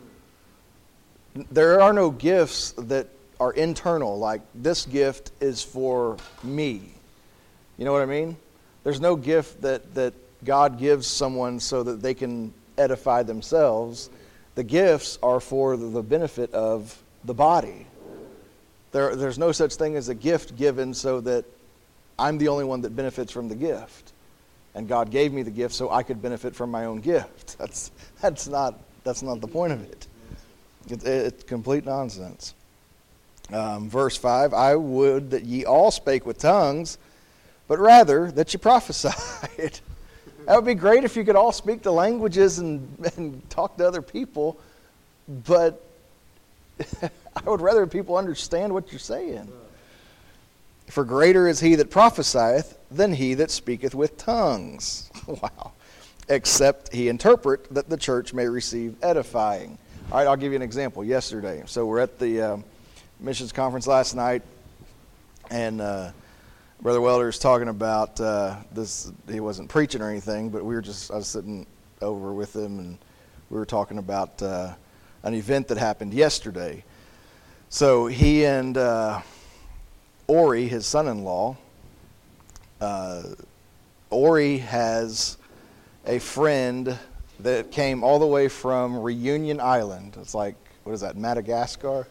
There are no gifts that are internal, like this gift is for me. You know what I mean? There's no gift that, that God gives someone so that they can edify themselves. The gifts are for the benefit of the body. There, there's no such thing as a gift given so that I'm the only one that benefits from the gift. And God gave me the gift so I could benefit from my own gift. That's that's not that's not the point of it. It, it, it's complete nonsense. Um, verse five, I would that ye all spake with tongues, but rather that you prophesied. That would be great if you could all speak the languages and, and talk to other people, but I would rather people understand what you're saying. For greater is he that prophesieth than he that speaketh with tongues. Wow. Except he interpret, that the church may receive edifying. All right, I'll give you an example. Yesterday, so we're at the uh, missions conference last night, and uh, Brother Welder's talking about uh, this. He wasn't preaching or anything, but we were just, I was sitting over with him, and we were talking about uh, an event that happened yesterday. So he and uh, Ori, his son-in-law, uh, Ori has a friend that came all the way from Reunion Island. It's like, what is that, Madagascar?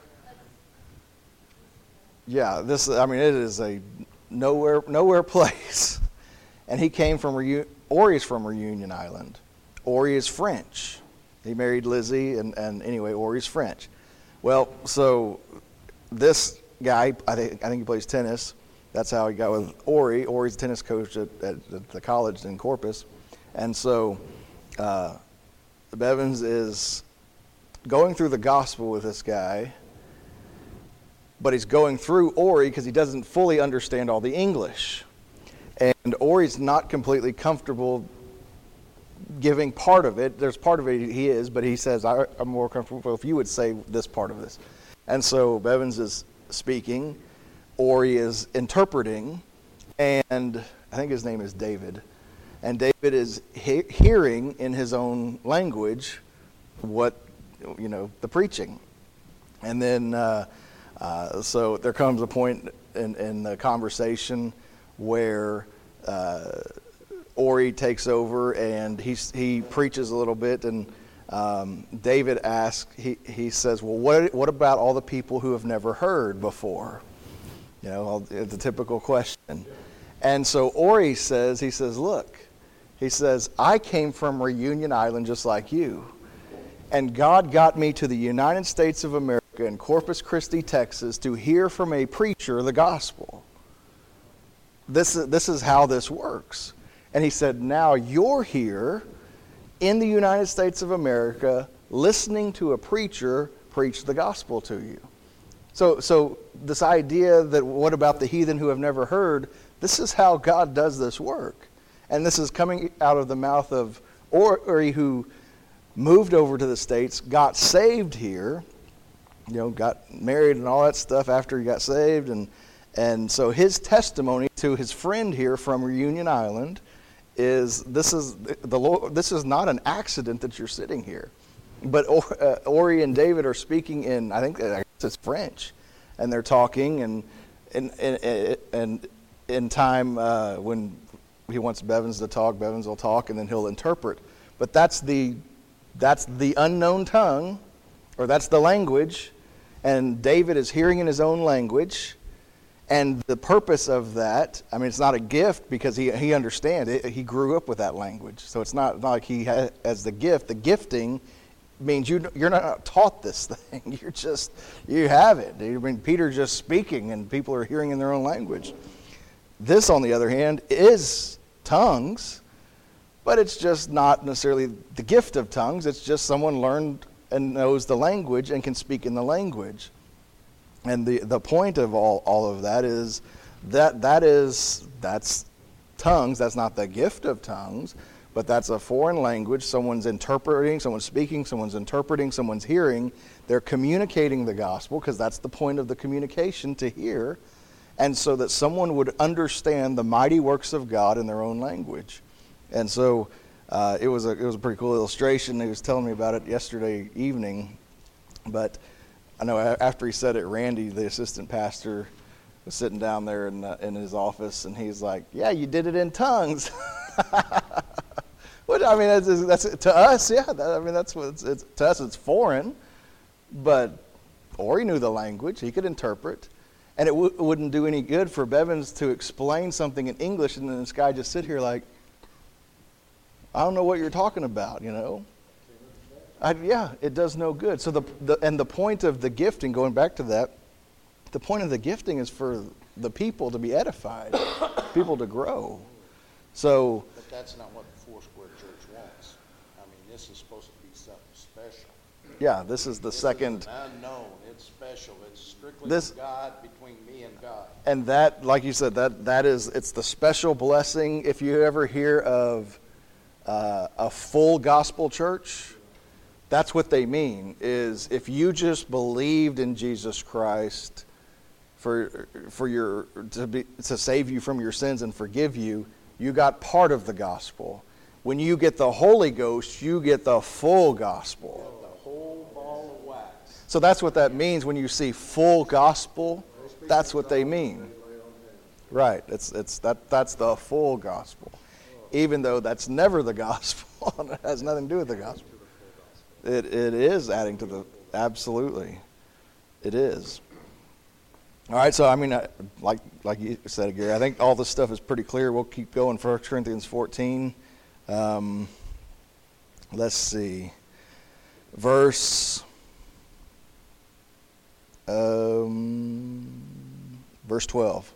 Yeah, this, I mean, it is a nowhere nowhere place. And he came from, Reu- Ori is from Reunion Island. Ori is French. He married Lizzie, and, and anyway, Ori's French. Well, so this guy, I think, I think he plays tennis. That's how he got with Ori. Ori's a tennis coach at, at, at the college in Corpus. And so uh, Bevins is going through the gospel with this guy, but he's going through Ori because he doesn't fully understand all the English. And Ori's not completely comfortable giving part of it. There's part of it he is, but he says, I, I'm more comfortable if you would say this part of this. And so Bevins is speaking, Ori is interpreting, and I think his name is David. And David is he- hearing in his own language what, you know, the preaching. And then, uh, uh, so there comes a point in, in the conversation where uh, Ori takes over and he he preaches a little bit, and um, David asks, he, he says, well, what what about all the people who have never heard before? You know, the typical question. And so Ori says, he says, look, he says, I came from Reunion Island just like you, and God got me to the United States of America in Corpus Christi, Texas, to hear from a preacher the gospel. This is, this is how this works. And he said, now you're here in the United States of America listening to a preacher preach the gospel to you. So, so this idea that what about the heathen who have never heard, this is how God does this work. And this is coming out of the mouth of Ori, who moved over to the States, got saved here, you know, got married and all that stuff after he got saved. And, and so his testimony to his friend here from Reunion Island is this is the Lord, this is not an accident that you're sitting here. But uh, Ori and David are speaking in, I think I guess it's French, and they're talking, and and and, and in time uh, when he wants Bevins to talk, Bevins will talk, and then he'll interpret. But that's the that's the unknown tongue, or that's the language, and David is hearing in his own language. And the purpose of that, I mean, it's not a gift because he he understands it. He grew up with that language. So it's not, not like he has the gift. The gifting means you, you're not taught this thing. You're just, you have it. I mean, Peter's just speaking and people are hearing in their own language. This, on the other hand, is tongues, but it's just not necessarily the gift of tongues. It's just someone learned and knows the language and can speak in the language. And the, the point of all, all of that is that that is that's tongues. That's not the gift of tongues, but that's a foreign language. Someone's interpreting, someone's speaking, someone's interpreting, someone's hearing. They're communicating the gospel because that's the point of the communication, to hear, and so that someone would understand the mighty works of God in their own language. And so uh, it was a it was a pretty cool illustration. He was telling me about it yesterday evening, but I know after he said it, Randy, the assistant pastor, was sitting down there in uh, in his office, and he's like, "Yeah, you did it in tongues." Which, I mean, that's, that's to us, yeah. That, I mean, that's what it's, it's to us. It's foreign, but Ori knew the language; he could interpret, and it w- wouldn't do any good for Bevins to explain something in English, and then this guy just sit here like, "I don't know what you're talking about," you know. I, yeah, it does no good. So the, the and the point of the gifting, going back to that, the point of the gifting is for the people to be edified, people to grow. So, but that's not what the Foursquare Church wants. I mean, this is supposed to be something special. Yeah, this is the this second. Is an unknown. It's special. It's strictly this, God, between me and God. And that, like you said, that that is it's the special blessing. If you ever hear of uh, a full gospel church, that's what they mean, is if you just believed in Jesus Christ for for your to be to save you from your sins and forgive you, you got part of the gospel. When you get the Holy Ghost, you get the full gospel. The whole ball of wax. So that's what that means when you see full gospel. That's what they mean. Right. It's it's that that's the full gospel. Even though that's never the gospel. It has nothing to do with the gospel. It it is adding to the, absolutely, it is. All right, so I mean, I, like like you said, Gary, I think all this stuff is pretty clear. We'll keep going. First Corinthians fourteen. Um, let's see, verse Um, verse twelve.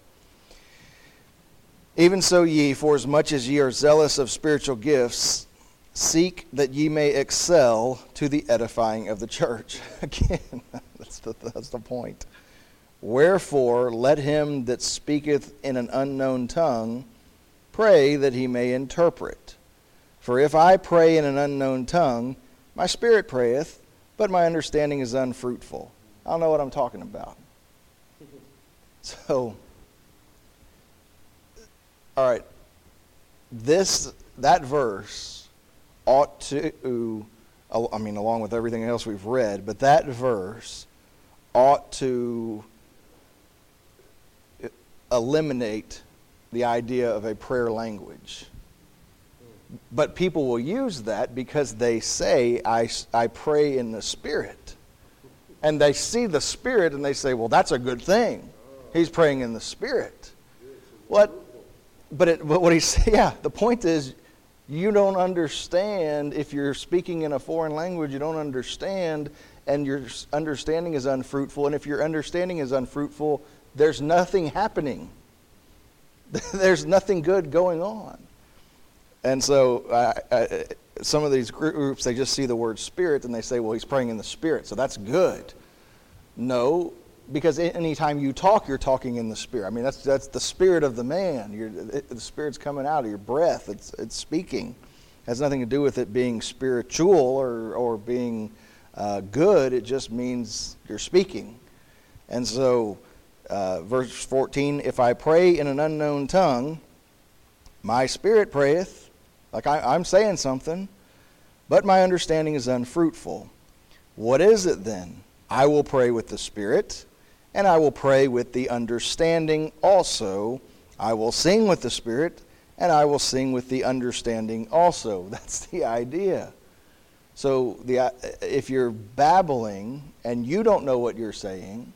Even so ye, for as much as ye are zealous of spiritual gifts, seek that ye may excel to the edifying of the church. Again, that's the, that's the point. Wherefore, let him that speaketh in an unknown tongue pray that he may interpret. For if I pray in an unknown tongue, my spirit prayeth, but my understanding is unfruitful. I don't know what I'm talking about. So, all right, this, that verse ought to, I mean, along with everything else we've read, but that verse ought to eliminate the idea of a prayer language. But people will use that because they say, I, I pray in the Spirit. And they see the Spirit and they say, well, that's a good thing. He's praying in the Spirit. What? But, it, but what he's yeah, the point is, you don't understand. If you're speaking in a foreign language, you don't understand, and your understanding is unfruitful. And if your understanding is unfruitful, there's nothing happening. There's nothing good going on. And so uh, uh, some of these groups, they just see the word Spirit and they say, well, he's praying in the Spirit, so that's good. No, because anytime you talk, you're talking in the Spirit. I mean, that's that's the spirit of the man. You're, it, the Spirit's coming out of your breath. It's it's speaking. It has nothing to do with it being spiritual or, or being uh, good. It just means you're speaking. And so, uh, verse fourteen, if I pray in an unknown tongue, my spirit prayeth, like I, I'm saying something, but my understanding is unfruitful. What is it then? I will pray with the Spirit, and I will pray with the understanding also. I will sing with the Spirit, and I will sing with the understanding also. That's the idea. So the if you're babbling and you don't know what you're saying,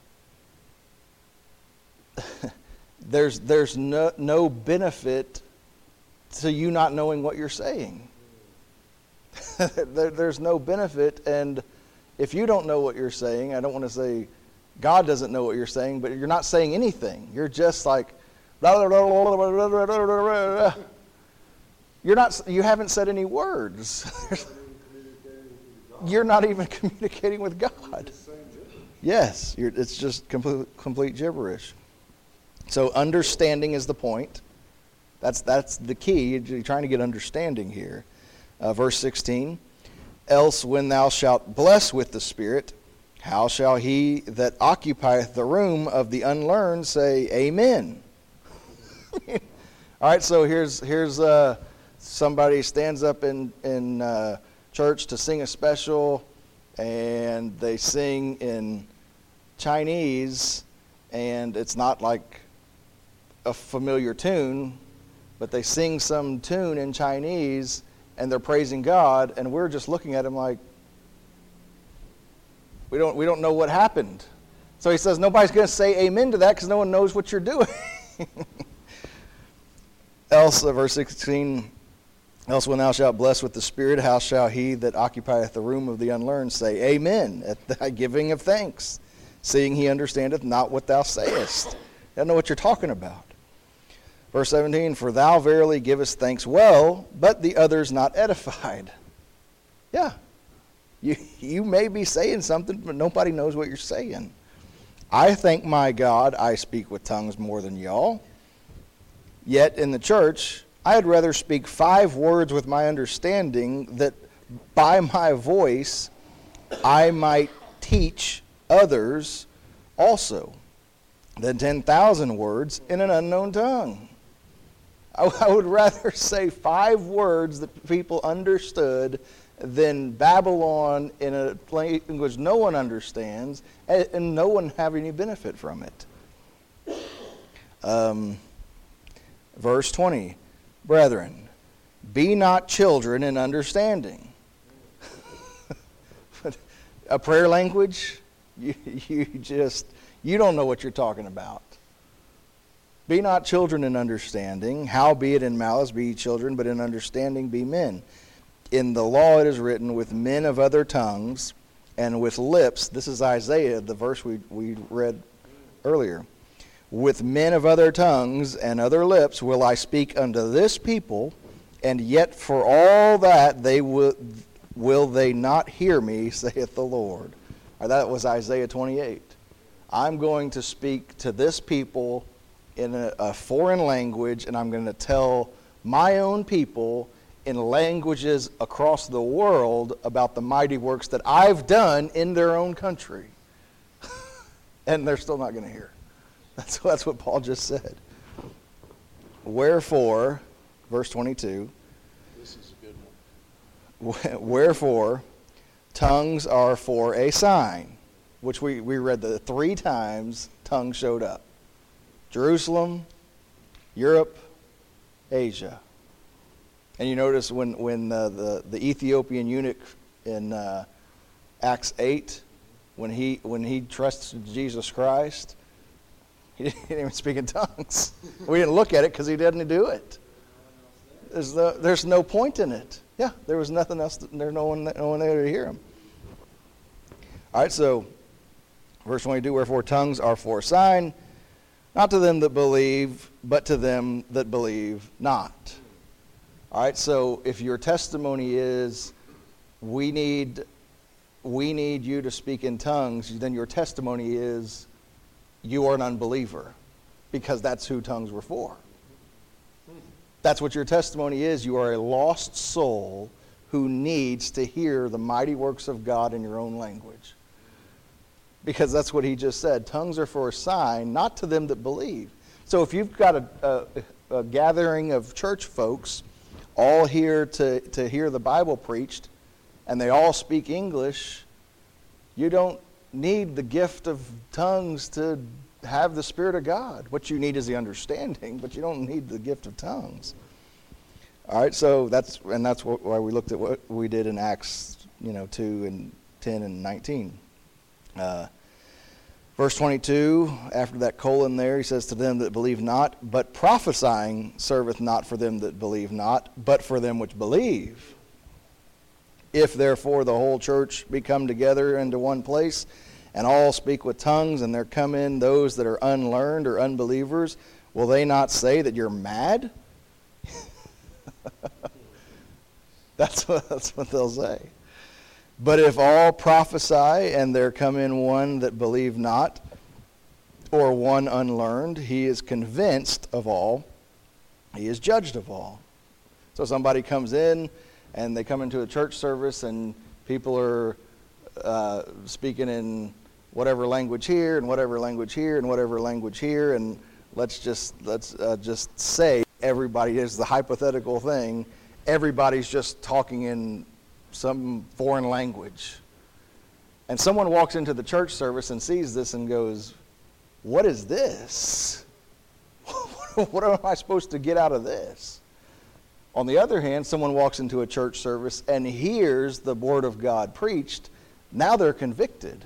there's there's no, no benefit to you not knowing what you're saying. there, there's no benefit, and if you don't know what you're saying, I don't want to say God doesn't know what you're saying, but you're not saying anything. You're just like, blah, blah, blah, blah, blah, blah, blah. You're not, you haven't said any words. You're not even communicating with God. Yes, you're, it's just complete, complete gibberish. So understanding is the point. That's that's the key. You're trying to get understanding here. Uh, verse sixteen, else when thou shalt bless with the Spirit, how shall he that occupieth the room of the unlearned say, Amen? All right, so here's here's uh, somebody stands up in, in uh, church to sing a special, and they sing in Chinese, and it's not like a familiar tune, but they sing some tune in Chinese, and they're praising God, and we're just looking at him like, we don't we don't know what happened. So he says, nobody's going to say amen to that because no one knows what you're doing. Else, uh, verse sixteen, else when thou shalt bless with the Spirit, how shall he that occupieth the room of the unlearned say amen at thy giving of thanks, seeing he understandeth not what thou sayest? Doesn't know what you're talking about. Verse seventeen, for thou verily givest thanks well, but the others not edified. Yeah, you, you may be saying something, but nobody knows what you're saying. I thank my God I speak with tongues more than y'all. Yet in the church, I'd rather speak five words with my understanding, that by my voice I might teach others also, than ten thousand words in an unknown tongue. I would rather say five words that people understood than babble on in a language no one understands and no one have any benefit from it. Um, verse twenty, brethren, be not children in understanding. A prayer language, you, you just, you don't know what you're talking about. Be not children in understanding, howbeit in malice be ye children, but in understanding be men. In the law it is written, with men of other tongues and with lips, this is Isaiah, the verse we, we read earlier. With men of other tongues and other lips will I speak unto this people, and yet for all that they will, will they not hear me, saith the Lord. Or that was Isaiah twenty-eight. I'm going to speak to this people in a, a foreign language, and I'm going to tell my own people in languages across the world about the mighty works that I've done in their own country. And they're still not going to hear. That's, that's what Paul just said. Wherefore, verse twenty-two. This is a good one. Wherefore, tongues are for a sign, which we, we read the three times tongues showed up. Jerusalem, Europe, Asia. And you notice when, when uh, the, the Ethiopian eunuch in uh, Acts eight, when he, when he trusted Jesus Christ, he didn't even speak in tongues. We didn't look at it because he didn't do it. There's no, there's no point in it. Yeah, there was nothing else. To, there's no one, no one there to hear him. All right, so verse twenty-two, wherefore tongues are for a sign, not to them that believe, but to them that believe not. All right, so if your testimony is, we need, we need you to speak in tongues, then your testimony is, you are an unbeliever, because that's who tongues were for. That's what your testimony is. You are a lost soul who needs to hear the mighty works of God in your own language. Because that's what he just said. Tongues are for a sign, not to them that believe. So if you've got a, a, a gathering of church folks all here to, to hear the Bible preached, and they all speak English, you don't need the gift of tongues to have the Spirit of God. What you need is the understanding, but you don't need the gift of tongues. All right, so that's and that's what, why we looked at what we did in Acts, you know, two and ten and nineteen. Uh, verse twenty-two, after that colon there, he says, to them that believe not, but prophesying serveth not for them that believe not, but for them which believe. If therefore the whole church be come together into one place, and all speak with tongues, and there come in those that are unlearned or unbelievers, will they not say that you're mad? that's, what, that's what they'll say. But if all prophesy, and there come in one that believe not, or one unlearned, he is convinced of all, he is judged of all. So somebody comes in, and they come into a church service, and people are uh, speaking in whatever language here, and whatever language here, and whatever language here, and let's just let's uh, just say everybody is the hypothetical thing. Everybody's just talking in some foreign language, and someone walks into the church service and sees this and goes, "What is this? What am I supposed to get out of this?" On the other hand, someone walks into a church service and hears the Word of God preached. Now they're convicted.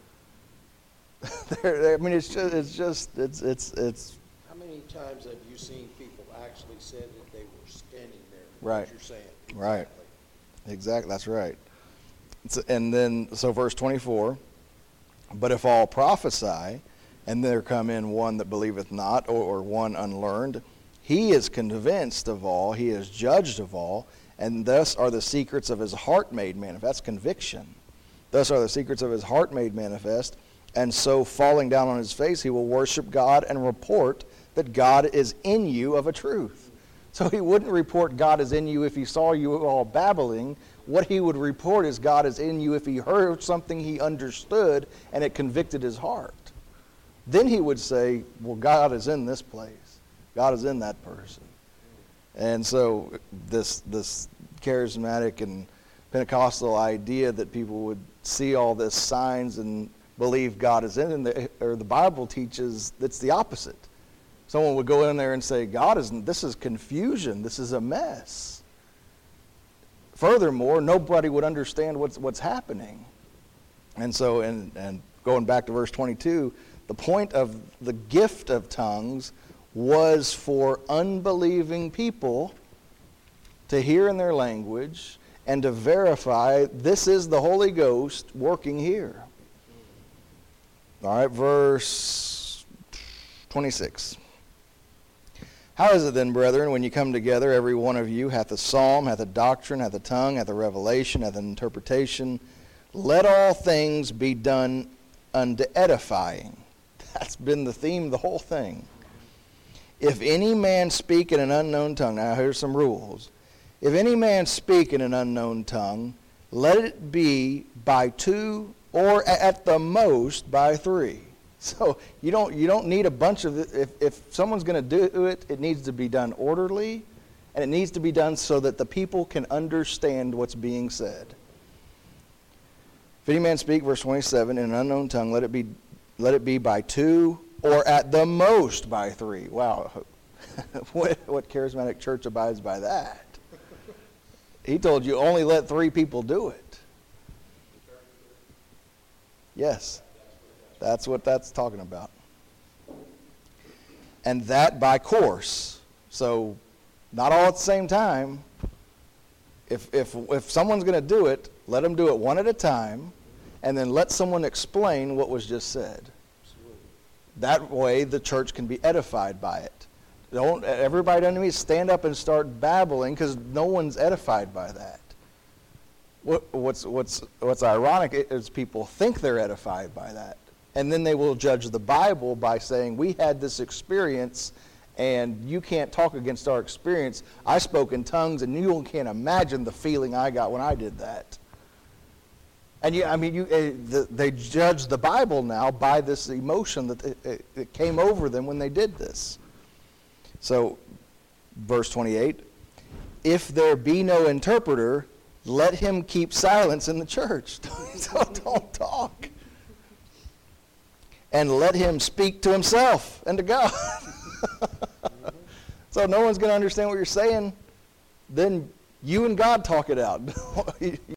they're, I mean, it's just, it's just, it's, it's, it's. How many times have you seen people actually said that they were standing there? Right. What you're saying. Exactly. Right. Exactly. That's right. It's, and then, so verse twenty-four. But if all prophesy, and there come in one that believeth not, or, or one unlearned, he is convinced of all, he is judged of all, and thus are the secrets of his heart made manifest. That's conviction. Thus are the secrets of his heart made manifest, and so falling down on his face, he will worship God and report that God is in you of a truth. So he wouldn't report God is in you if he saw you all babbling. What he would report is God is in you if he heard something he understood and it convicted his heart. Then he would say, well, God is in this place. God is in that person. And so this this charismatic and Pentecostal idea that people would see all this signs and believe God is in it, or the Bible teaches it's the opposite. Someone would go in there and say, God isn't, this is confusion, this is a mess. Furthermore, nobody would understand what's what's happening. And so, and, and going back to verse twenty-two, the point of the gift of tongues was for unbelieving people to hear in their language and to verify this is the Holy Ghost working here. All right, verse twenty-six. How is it then, brethren, when you come together, every one of you hath a psalm, hath a doctrine, hath a tongue, hath a revelation, hath an interpretation? Let all things be done unto edifying. That's been the theme of the whole thing. If any man speak in an unknown tongue, now here's some rules. If any man speak in an unknown tongue, let it be by two, or at the most by three. So you don't you don't need a bunch of, if, if someone's going to do it, it needs to be done orderly, and it needs to be done so that the people can understand what's being said. If any man speak, verse twenty-seven, in an unknown tongue, let it be let it be by two, or at the most by three. Wow. what, what charismatic church abides by that? He told you only let three people do it. Yes. That's what that's talking about. And that by course. So not all at the same time. If if if someone's going to do it, let them do it one at a time, and then let someone explain what was just said. Absolutely. That way the church can be edified by it. Don't everybody doesn't need to stand up and start babbling, because no one's edified by that. What, what's what's what's ironic is people think they're edified by that. And then they will judge the Bible by saying, we had this experience, and you can't talk against our experience. I spoke in tongues, and you can't imagine the feeling I got when I did that. And you, I mean, you, uh, the, they judge the Bible now by this emotion that it, it, it came over them when they did this. So, verse twenty-eight, if there be no interpreter, let him keep silence in the church. don't, don't talk. And let him speak to himself and to God. So no one's going to understand what you're saying. Then you and God talk it out.